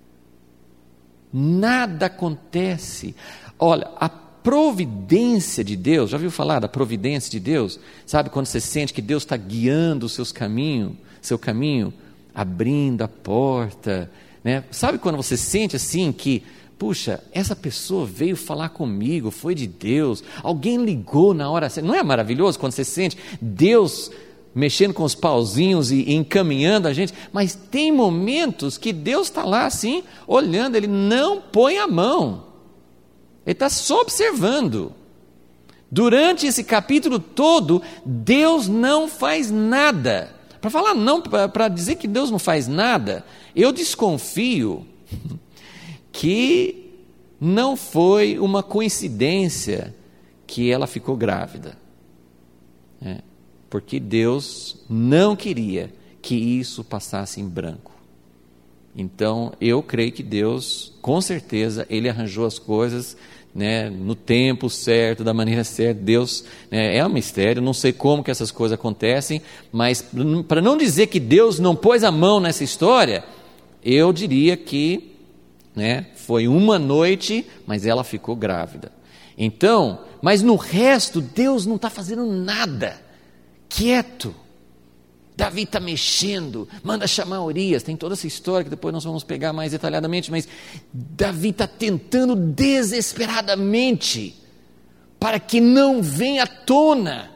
Nada acontece. Olha, a providência de Deus, já ouviu falar da providência de Deus? Sabe quando você sente que Deus está guiando os seus caminhos, seu caminho, abrindo a porta, né? Sabe quando você sente assim que, puxa, essa pessoa veio falar comigo, foi de Deus, alguém ligou na hora certa. Não é maravilhoso quando você sente Deus mexendo com os pauzinhos e, e encaminhando a gente? Mas tem momentos que Deus está lá assim, olhando, Ele não põe a mão. Ele está só observando. Durante esse capítulo todo, Deus não faz nada. Para falar não, para dizer que Deus não faz nada, eu desconfio que não foi uma coincidência que ela ficou grávida. É, porque Deus não queria que isso passasse em branco. Então, eu creio que Deus, com certeza, Ele arranjou as coisas, né, no tempo certo, da maneira certa. Deus, né, é um mistério, não sei como que essas coisas acontecem, mas para não dizer que Deus não pôs a mão nessa história, eu diria que, né, foi uma noite, mas ela ficou grávida. Então, mas no resto, Deus não está fazendo nada, quieto. Davi está mexendo, manda chamar Urias, tem toda essa história que depois nós vamos pegar mais detalhadamente, mas Davi está tentando desesperadamente para que não venha à tona.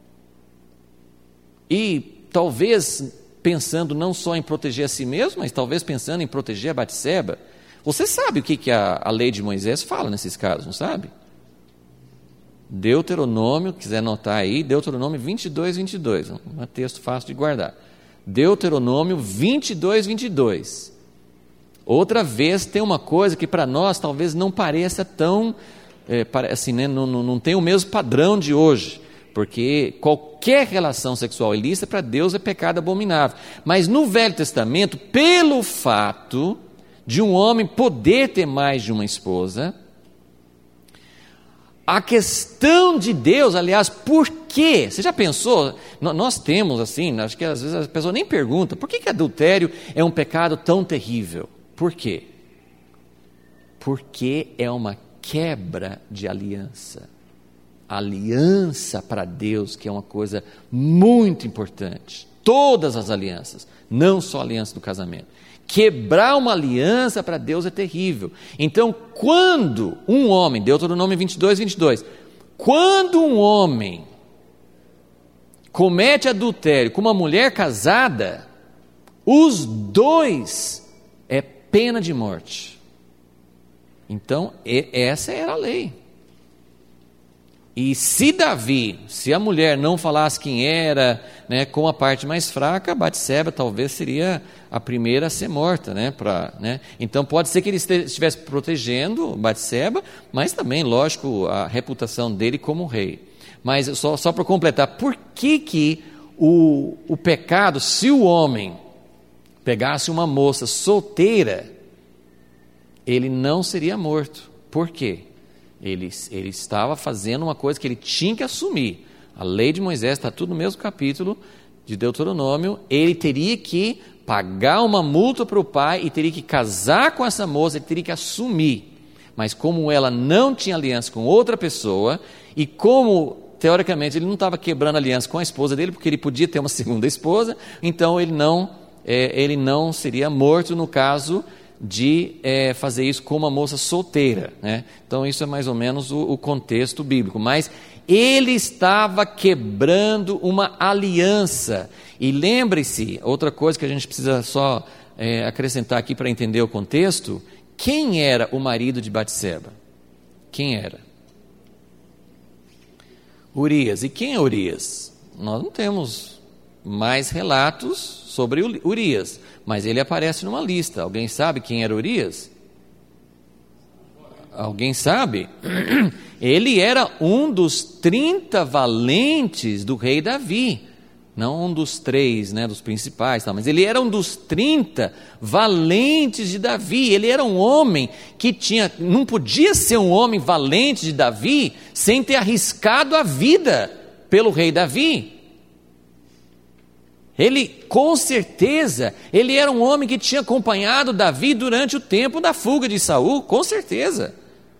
E talvez pensando não só em proteger a si mesmo, mas talvez pensando em proteger a Batseba. Você sabe o que, que a, a lei de Moisés fala nesses casos, não sabe? Deuteronômio, quiser anotar aí, Deuteronômio vinte e dois, vinte e dois, um texto fácil de guardar. Deuteronômio vinte e dois, vinte e dois. Outra vez tem uma coisa que para nós talvez não pareça tão, é, assim, né, não, não, não tem o mesmo padrão de hoje, porque qualquer relação sexual ilícita para Deus é pecado abominável. Mas no Velho Testamento, pelo fato de um homem poder ter mais de uma esposa, a questão de Deus, aliás, por quê? Você já pensou? Nós temos assim, acho que às vezes a pessoa nem pergunta, por que que adultério é um pecado tão terrível? Por quê? Porque é uma quebra de aliança. Aliança para Deus, que é uma coisa muito importante. Todas as alianças, não só a aliança do casamento. Quebrar uma aliança para Deus é terrível. Então, quando um homem, Deuteronômio vinte e dois, vinte e dois, quando um homem comete adultério com uma mulher casada, os dois é pena de morte. Então, essa era a lei. E se Davi, se a mulher não falasse quem era, né, com a parte mais fraca, Batseba talvez seria a primeira a ser morta, né, pra, né? Então pode ser que ele estivesse protegendo Batseba, mas também, lógico, a reputação dele como rei. Mas só, só para completar, por que que o, o pecado, se o homem pegasse uma moça solteira, ele não seria morto? Por quê? Ele, ele estava fazendo uma coisa que ele tinha que assumir. A lei de Moisés está tudo no mesmo capítulo de Deuteronômio. Ele teria que pagar uma multa para o pai e teria que casar com essa moça, ele teria que assumir. Mas como ela não tinha aliança com outra pessoa, e como teoricamente ele não estava quebrando aliança com a esposa dele, porque ele podia ter uma segunda esposa, então ele não, é, ele não seria morto no caso de é, fazer isso com uma moça solteira, né? Então isso é mais ou menos o, o contexto bíblico, mas ele estava quebrando uma aliança. E lembre-se, outra coisa que a gente precisa só é, acrescentar aqui para entender o contexto, quem era o marido de Batseba? Quem era? Urias. E quem é Urias? Nós não temos mais relatos sobre Urias, mas ele aparece numa lista. Alguém sabe quem era Urias? Alguém sabe? Ele era um dos trinta valentes do rei Davi. Não um dos três, né, dos principais, tá? Mas ele era um dos trinta valentes de Davi. Ele era um homem que tinha, não podia ser um homem valente de Davi sem ter arriscado a vida pelo rei Davi. Ele, com certeza, ele era um homem que tinha acompanhado Davi durante o tempo da fuga de Saul, com certeza.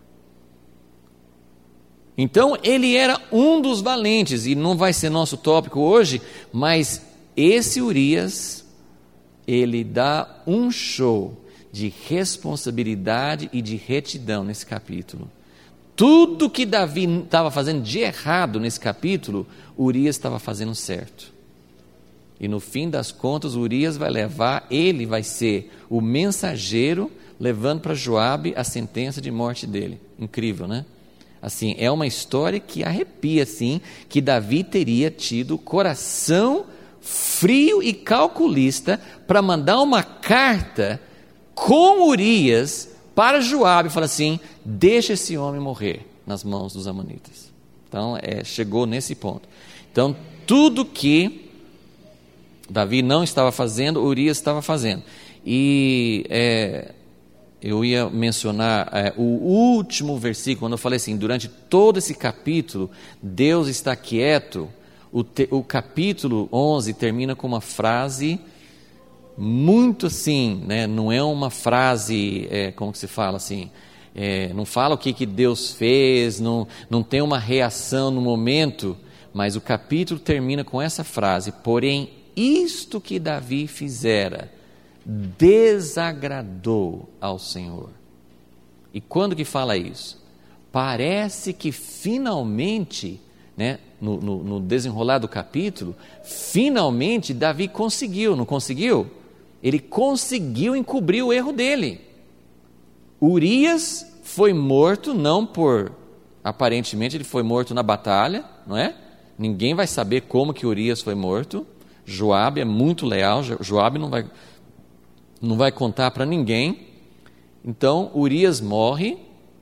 Então, ele era um dos valentes, e não vai ser nosso tópico hoje, mas esse Urias, ele dá um show de responsabilidade e de retidão nesse capítulo. Tudo que Davi estava fazendo de errado nesse capítulo, Urias estava fazendo certo. E no fim das contas, Urias vai levar, ele vai ser o mensageiro, levando para Joabe a sentença de morte dele. Incrível, né? Assim, é uma história que arrepia, assim, que Davi teria tido coração frio e calculista para mandar uma carta com Urias para Joabe e falar assim, deixa esse homem morrer nas mãos dos amonitas. Então, é, chegou nesse ponto. Então, tudo que Davi não estava fazendo, Urias estava fazendo. E é, eu ia mencionar é, o último versículo, quando eu falei assim, durante todo esse capítulo, Deus está quieto. O, te, o capítulo onze termina com uma frase muito assim, né? Não é uma frase, é, como que se fala assim, é, não fala o que, que Deus fez, não, não tem uma reação no momento, mas o capítulo termina com essa frase, porém, isto que Davi fizera, desagradou ao Senhor. E quando que fala isso? Parece que finalmente, né, no, no, no desenrolar do capítulo, finalmente Davi conseguiu, não conseguiu? Ele conseguiu encobrir o erro dele. Urias foi morto, não por, aparentemente ele foi morto na batalha, não é? Ninguém vai saber como que Urias foi morto. Joabe é muito leal, Joabe não vai, não vai contar para ninguém. Então Urias morre,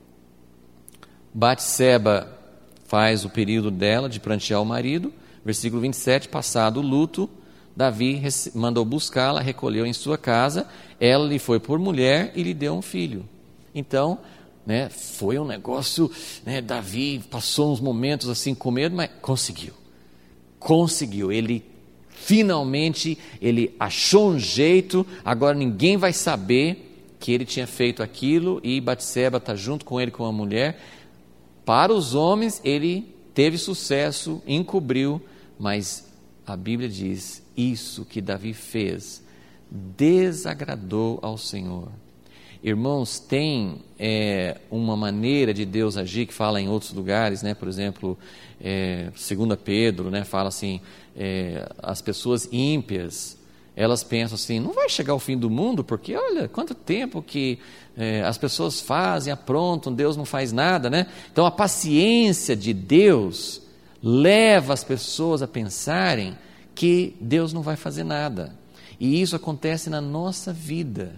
Batseba faz o período dela de prantear o marido, versículo vinte e sete, passado o luto, Davi mandou buscá-la, recolheu em sua casa, ela lhe foi por mulher e lhe deu um filho. Então, né, foi um negócio, né, Davi passou uns momentos assim com medo, mas conseguiu, conseguiu, ele finalmente, ele achou um jeito, agora ninguém vai saber que ele tinha feito aquilo, e Batseba está junto com ele com a mulher. Para os homens, ele teve sucesso, encobriu, mas a Bíblia diz, isso que Davi fez, desagradou ao Senhor. Irmãos, tem é, uma maneira de Deus agir, que fala em outros lugares, né? Por exemplo, é, segundo Pedro, né? Fala assim, é, as pessoas ímpias, elas pensam assim, não vai chegar o fim do mundo, porque olha, quanto tempo que é, as pessoas fazem, aprontam, Deus não faz nada, né? Então a paciência de Deus leva as pessoas a pensarem que Deus não vai fazer nada, e isso acontece na nossa vida.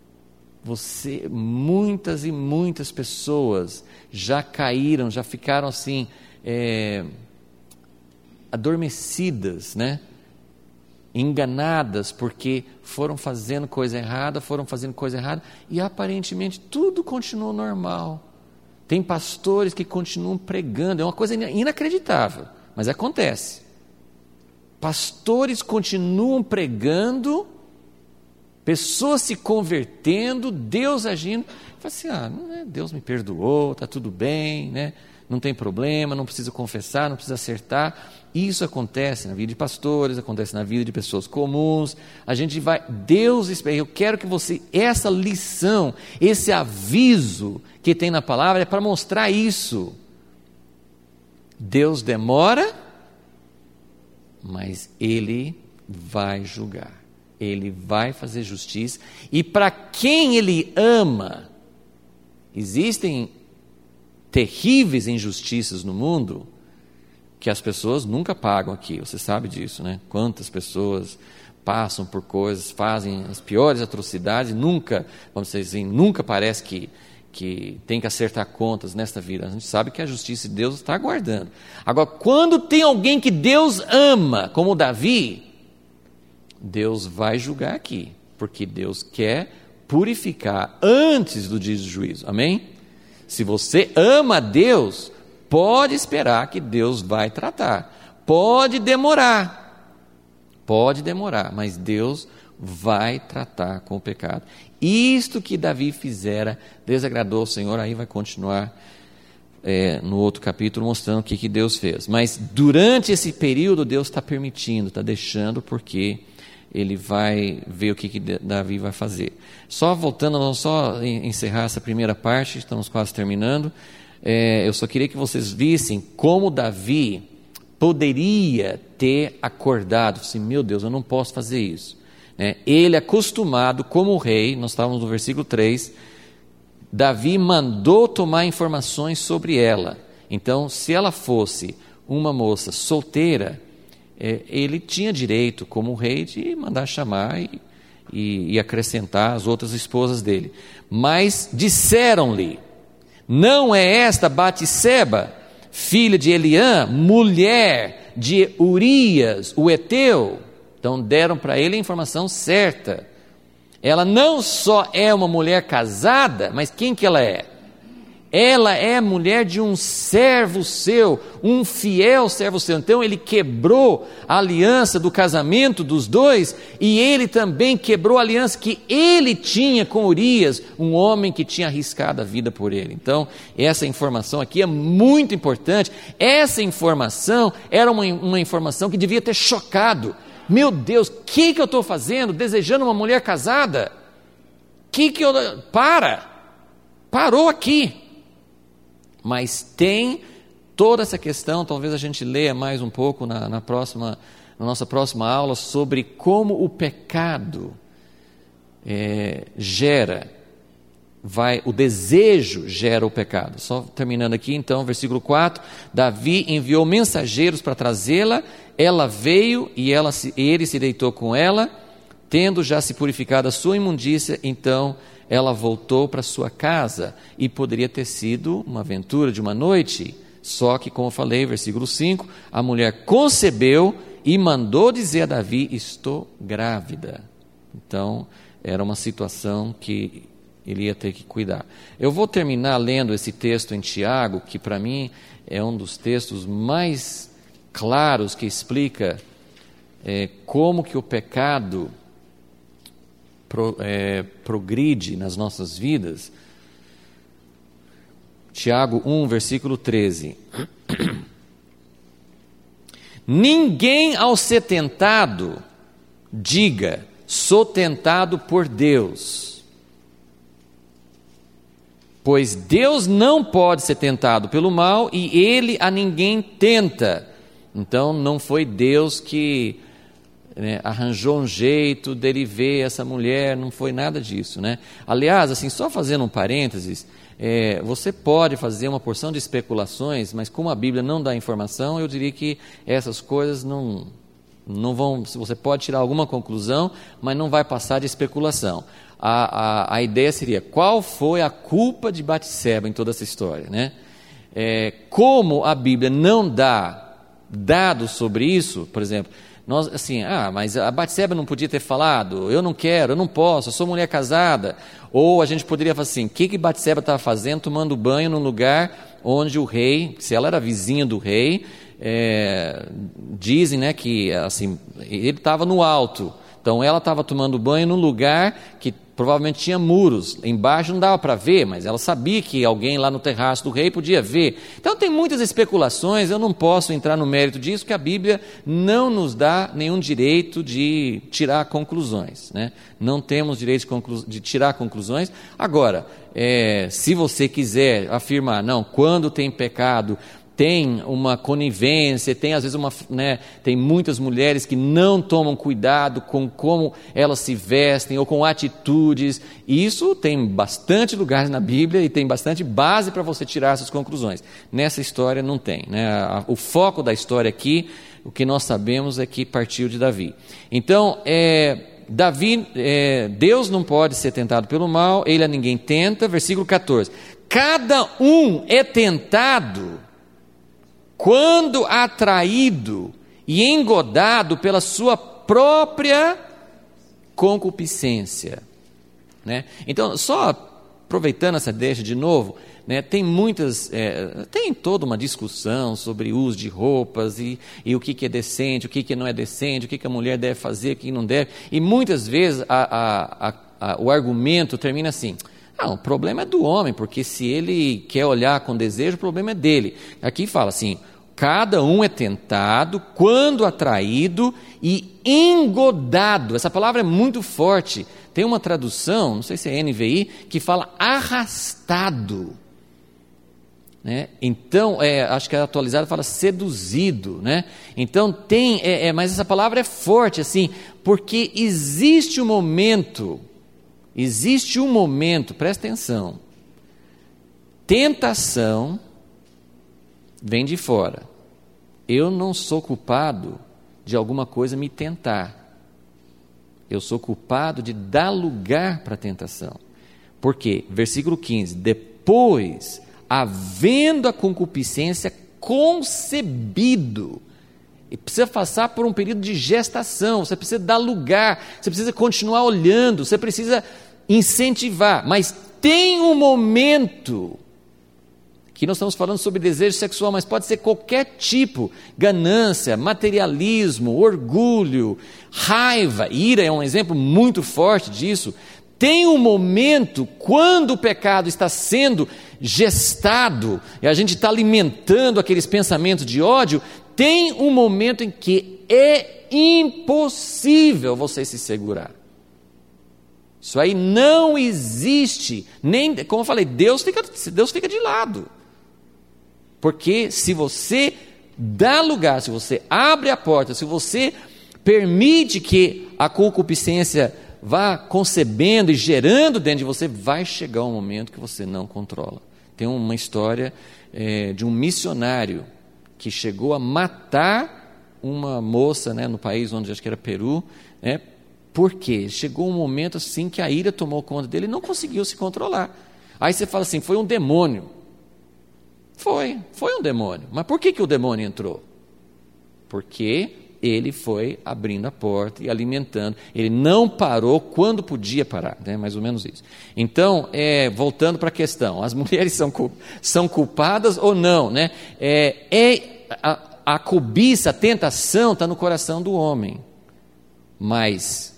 Você, muitas e muitas pessoas já caíram, já ficaram assim, é, adormecidas, né? Enganadas, porque foram fazendo coisa errada, foram fazendo coisa errada, e aparentemente tudo continuou normal. Tem pastores que continuam pregando, é uma coisa inacreditável, mas acontece. Pastores continuam pregando, pessoas se convertendo, Deus agindo. Fala assim, ah, não é, Deus me perdoou, está tudo bem, né? Não tem problema, não precisa confessar, não precisa acertar. Isso acontece na vida de pastores, acontece na vida de pessoas comuns. A gente vai, Deus espera, eu quero que você, essa lição, esse aviso que tem na palavra é para mostrar isso. Deus demora, mas Ele vai julgar. Ele vai fazer justiça, e para quem Ele ama, Existem terríveis injustiças no mundo que as pessoas nunca pagam aqui. Você sabe disso, né? Quantas pessoas passam por coisas, fazem as piores atrocidades, nunca, vamos dizer assim, nunca parece que, que tem que acertar contas nesta vida. A gente sabe que a justiça de Deus está aguardando. Agora, quando tem alguém que Deus ama, como Davi, Deus vai julgar aqui, porque Deus quer purificar antes do dia do juízo. Amém? Se você ama a Deus, pode esperar que Deus vai tratar. Pode demorar. Pode demorar, mas Deus vai tratar com o pecado. Isto que Davi fizera desagradou ao Senhor. Aí vai continuar é, no outro capítulo mostrando o que, que Deus fez. Mas durante esse período Deus está permitindo, está deixando, porque Ele vai ver o que, que Davi vai fazer. Só voltando, vamos só encerrar essa primeira parte, estamos quase terminando. É, eu só queria que vocês vissem como Davi poderia ter acordado, assim, meu Deus, eu não posso fazer isso. Né? Ele, acostumado como rei, nós estávamos no versículo três, Davi mandou tomar informações sobre ela. Então, se ela fosse uma moça solteira, é, ele tinha direito, como rei, de mandar chamar e, e, e acrescentar as outras esposas dele. Mas disseram-lhe, não é esta Batseba, filha de Eliã, mulher de Urias, o Eteu? Então deram para ele a informação certa. Ela não só é uma mulher casada, mas quem que ela é? Ela é mulher de um servo seu, um fiel servo seu. Então ele quebrou a aliança do casamento dos dois, e ele também quebrou a aliança que ele tinha com Urias, um homem que tinha arriscado a vida por ele. Então essa informação aqui é muito importante. Essa informação era uma, uma informação que devia ter chocado. Meu Deus, o que, que eu estou fazendo desejando uma mulher casada? Que que eu... Para! Parou aqui. Mas tem toda essa questão, talvez a gente leia mais um pouco na, na, próxima, na nossa próxima aula, sobre como o pecado é, gera, vai, o desejo gera o pecado. Só terminando aqui então, versículo quatro, Davi enviou mensageiros para trazê-la, ela veio e ela, ele se deitou com ela, tendo já se purificado a sua imundícia, então ela voltou para sua casa, e poderia ter sido uma aventura de uma noite, só que, como eu falei, versículo cinco, a mulher concebeu e mandou dizer a Davi, estou grávida. Então, era uma situação que ele ia ter que cuidar. Eu vou terminar lendo esse texto em Tiago, que para mim é um dos textos mais claros, que explica é, como que o pecado Pro, é, progride nas nossas vidas. Tiago um, versículo treze. Ninguém ao ser tentado diga, sou tentado por Deus, pois Deus não pode ser tentado pelo mal, e Ele a ninguém tenta. Então não foi Deus que né, arranjou um jeito dele ver essa mulher, não foi nada disso, né? Aliás, assim, só fazendo um parênteses, é, você pode fazer uma porção de especulações, mas como a Bíblia não dá informação, eu diria que essas coisas não, não vão, você pode tirar alguma conclusão, mas não vai passar de especulação. A, a, a ideia seria, qual foi a culpa de Batseba em toda essa história, né? É, como a Bíblia não dá dados sobre isso, por exemplo, nós, assim, ah, mas a Batseba não podia ter falado, eu não quero, eu não posso, eu sou mulher casada. Ou a gente poderia falar assim, o que que Batseba estava fazendo, tomando banho num lugar onde o rei, se ela era vizinha do rei, é, dizem, né, que assim, ele estava no alto, então ela estava tomando banho num lugar que provavelmente tinha muros, embaixo não dava para ver, mas ela sabia que alguém lá no terraço do rei podia ver. Então tem muitas especulações, eu não posso entrar no mérito disso, que a Bíblia não nos dá nenhum direito de tirar conclusões, né? Não temos direito de, conclu- de tirar conclusões. Agora, é, se você quiser afirmar, não, quando tem pecado, tem uma conivência, tem às vezes uma, né, tem muitas mulheres que não tomam cuidado com como elas se vestem ou com atitudes. Isso tem bastante lugares na Bíblia e tem bastante base para você tirar essas conclusões. Nessa história não tem, né? O foco da história aqui, o que nós sabemos é que partiu de Davi. Então, é, Davi, é, Deus não pode ser tentado pelo mal, ele a ninguém tenta. Versículo catorze. Cada um é tentado quando atraído e engodado pela sua própria concupiscência, né? Então, só aproveitando essa deixa de novo, né, tem muitas, é, tem toda uma discussão sobre o uso de roupas e, e o que, que é decente, o que, que não é decente, o que, que a mulher deve fazer, o que não deve, e muitas vezes a, a, a, a, o argumento termina assim: ah, o problema é do homem, porque se ele quer olhar com desejo, o problema é dele. Aqui fala assim: cada um é tentado quando atraído e engodado. Essa palavra é muito forte. Tem uma tradução, não sei se é N V I, que fala arrastado, né? Então, é, acho que a atualizada fala seduzido, né? Então tem, é, é, mas essa palavra é forte assim, porque existe um momento, existe um momento, presta atenção, tentação vem de fora. Eu não sou culpado de alguma coisa me tentar. Eu sou culpado de dar lugar para a tentação. Por quê? Versículo quinze. Depois, havendo a concupiscência concebido, e precisa passar por um período de gestação, você precisa dar lugar, você precisa continuar olhando, você precisa incentivar, mas tem um momento. Aqui nós estamos falando sobre desejo sexual, mas pode ser qualquer tipo: ganância, materialismo, orgulho, raiva, ira é um exemplo muito forte disso. Tem um momento quando o pecado está sendo gestado e a gente está alimentando aqueles pensamentos de ódio, tem um momento em que é impossível você se segurar. Isso aí não existe, nem, como eu falei, Deus fica, Deus fica de lado. Porque se você dá lugar, se você abre a porta, se você permite que a concupiscência vá concebendo e gerando dentro de você, vai chegar um momento que você não controla. Tem uma história é, de um missionário que chegou a matar uma moça, né, no país onde acho que era Peru, né, porque chegou um momento assim que a ira tomou conta dele e não conseguiu se controlar. Aí você fala assim: foi um demônio. Foi, foi um demônio. Mas por que, que o demônio entrou? Porque ele foi abrindo a porta e alimentando. Ele não parou quando podia parar, né? Mais ou menos isso. Então, é, voltando para a questão, as mulheres são, são culpadas ou não, né? É, é, a, a cobiça, a tentação está no coração do homem. Mas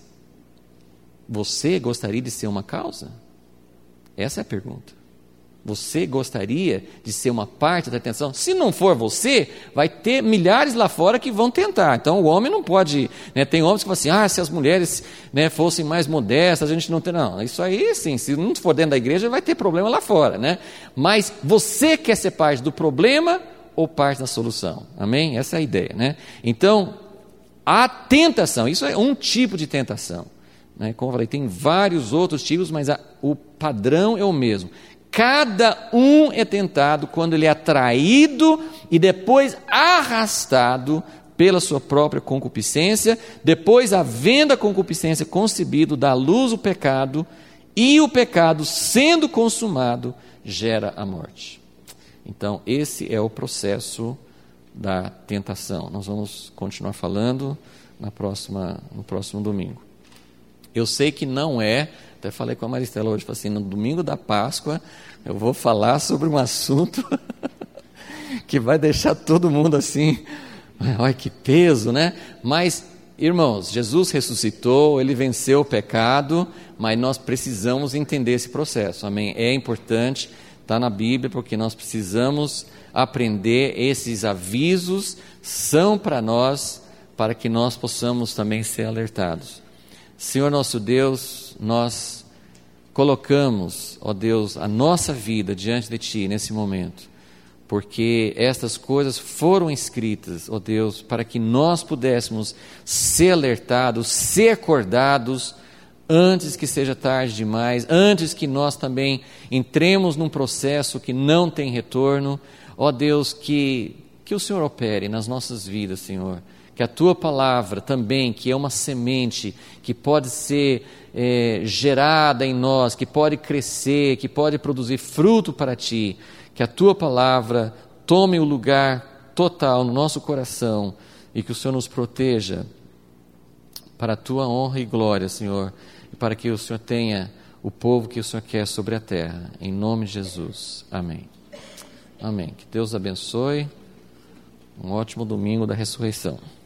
você gostaria de ser uma causa? Essa é a pergunta. Você gostaria de ser uma parte da tentação? Se não for você, vai ter milhares lá fora que vão tentar. Então o homem não pode, né? Tem homens que falam assim: ah, se as mulheres, né, fossem mais modestas, a gente não tem. Não, isso aí sim, se não for dentro da igreja, vai ter problema lá fora, né? Mas você quer ser parte do problema ou parte da solução? Amém? Essa é a ideia, né? Então, a tentação, isso é um tipo de tentação, né? Como eu falei, tem vários outros tipos, mas a, o padrão é o mesmo. Cada um é tentado quando ele é atraído e depois arrastado pela sua própria concupiscência. Depois, havendo a concupiscência concebido, dá à luz o pecado, e o pecado, sendo consumado, gera a morte. Então, esse é o processo da tentação. Nós vamos continuar falando na próxima, no próximo domingo. Eu sei que não é, até falei com a Maristela hoje, falei assim: no domingo da Páscoa eu vou falar sobre um assunto que vai deixar todo mundo assim, olha que peso, né? Mas, irmãos, Jesus ressuscitou, ele venceu o pecado, mas nós precisamos entender esse processo, amém? É importante, está na Bíblia, porque nós precisamos aprender. Esses avisos são para nós, para que nós possamos também ser alertados. Senhor nosso Deus, nós colocamos, ó Deus, a nossa vida diante de Ti nesse momento, porque estas coisas foram escritas, ó Deus, para que nós pudéssemos ser alertados, ser acordados, antes que seja tarde demais, antes que nós também entremos num processo que não tem retorno. Ó Deus, que, que o Senhor opere nas nossas vidas, Senhor, que a Tua palavra também, que é uma semente, que pode ser é, gerada em nós, que pode crescer, que pode produzir fruto para Ti, que a Tua palavra tome o lugar total no nosso coração e que o Senhor nos proteja para a Tua honra e glória, Senhor, e para que o Senhor tenha o povo que o Senhor quer sobre a terra, em nome de Jesus, amém. Amém, que Deus abençoe, um ótimo domingo da ressurreição.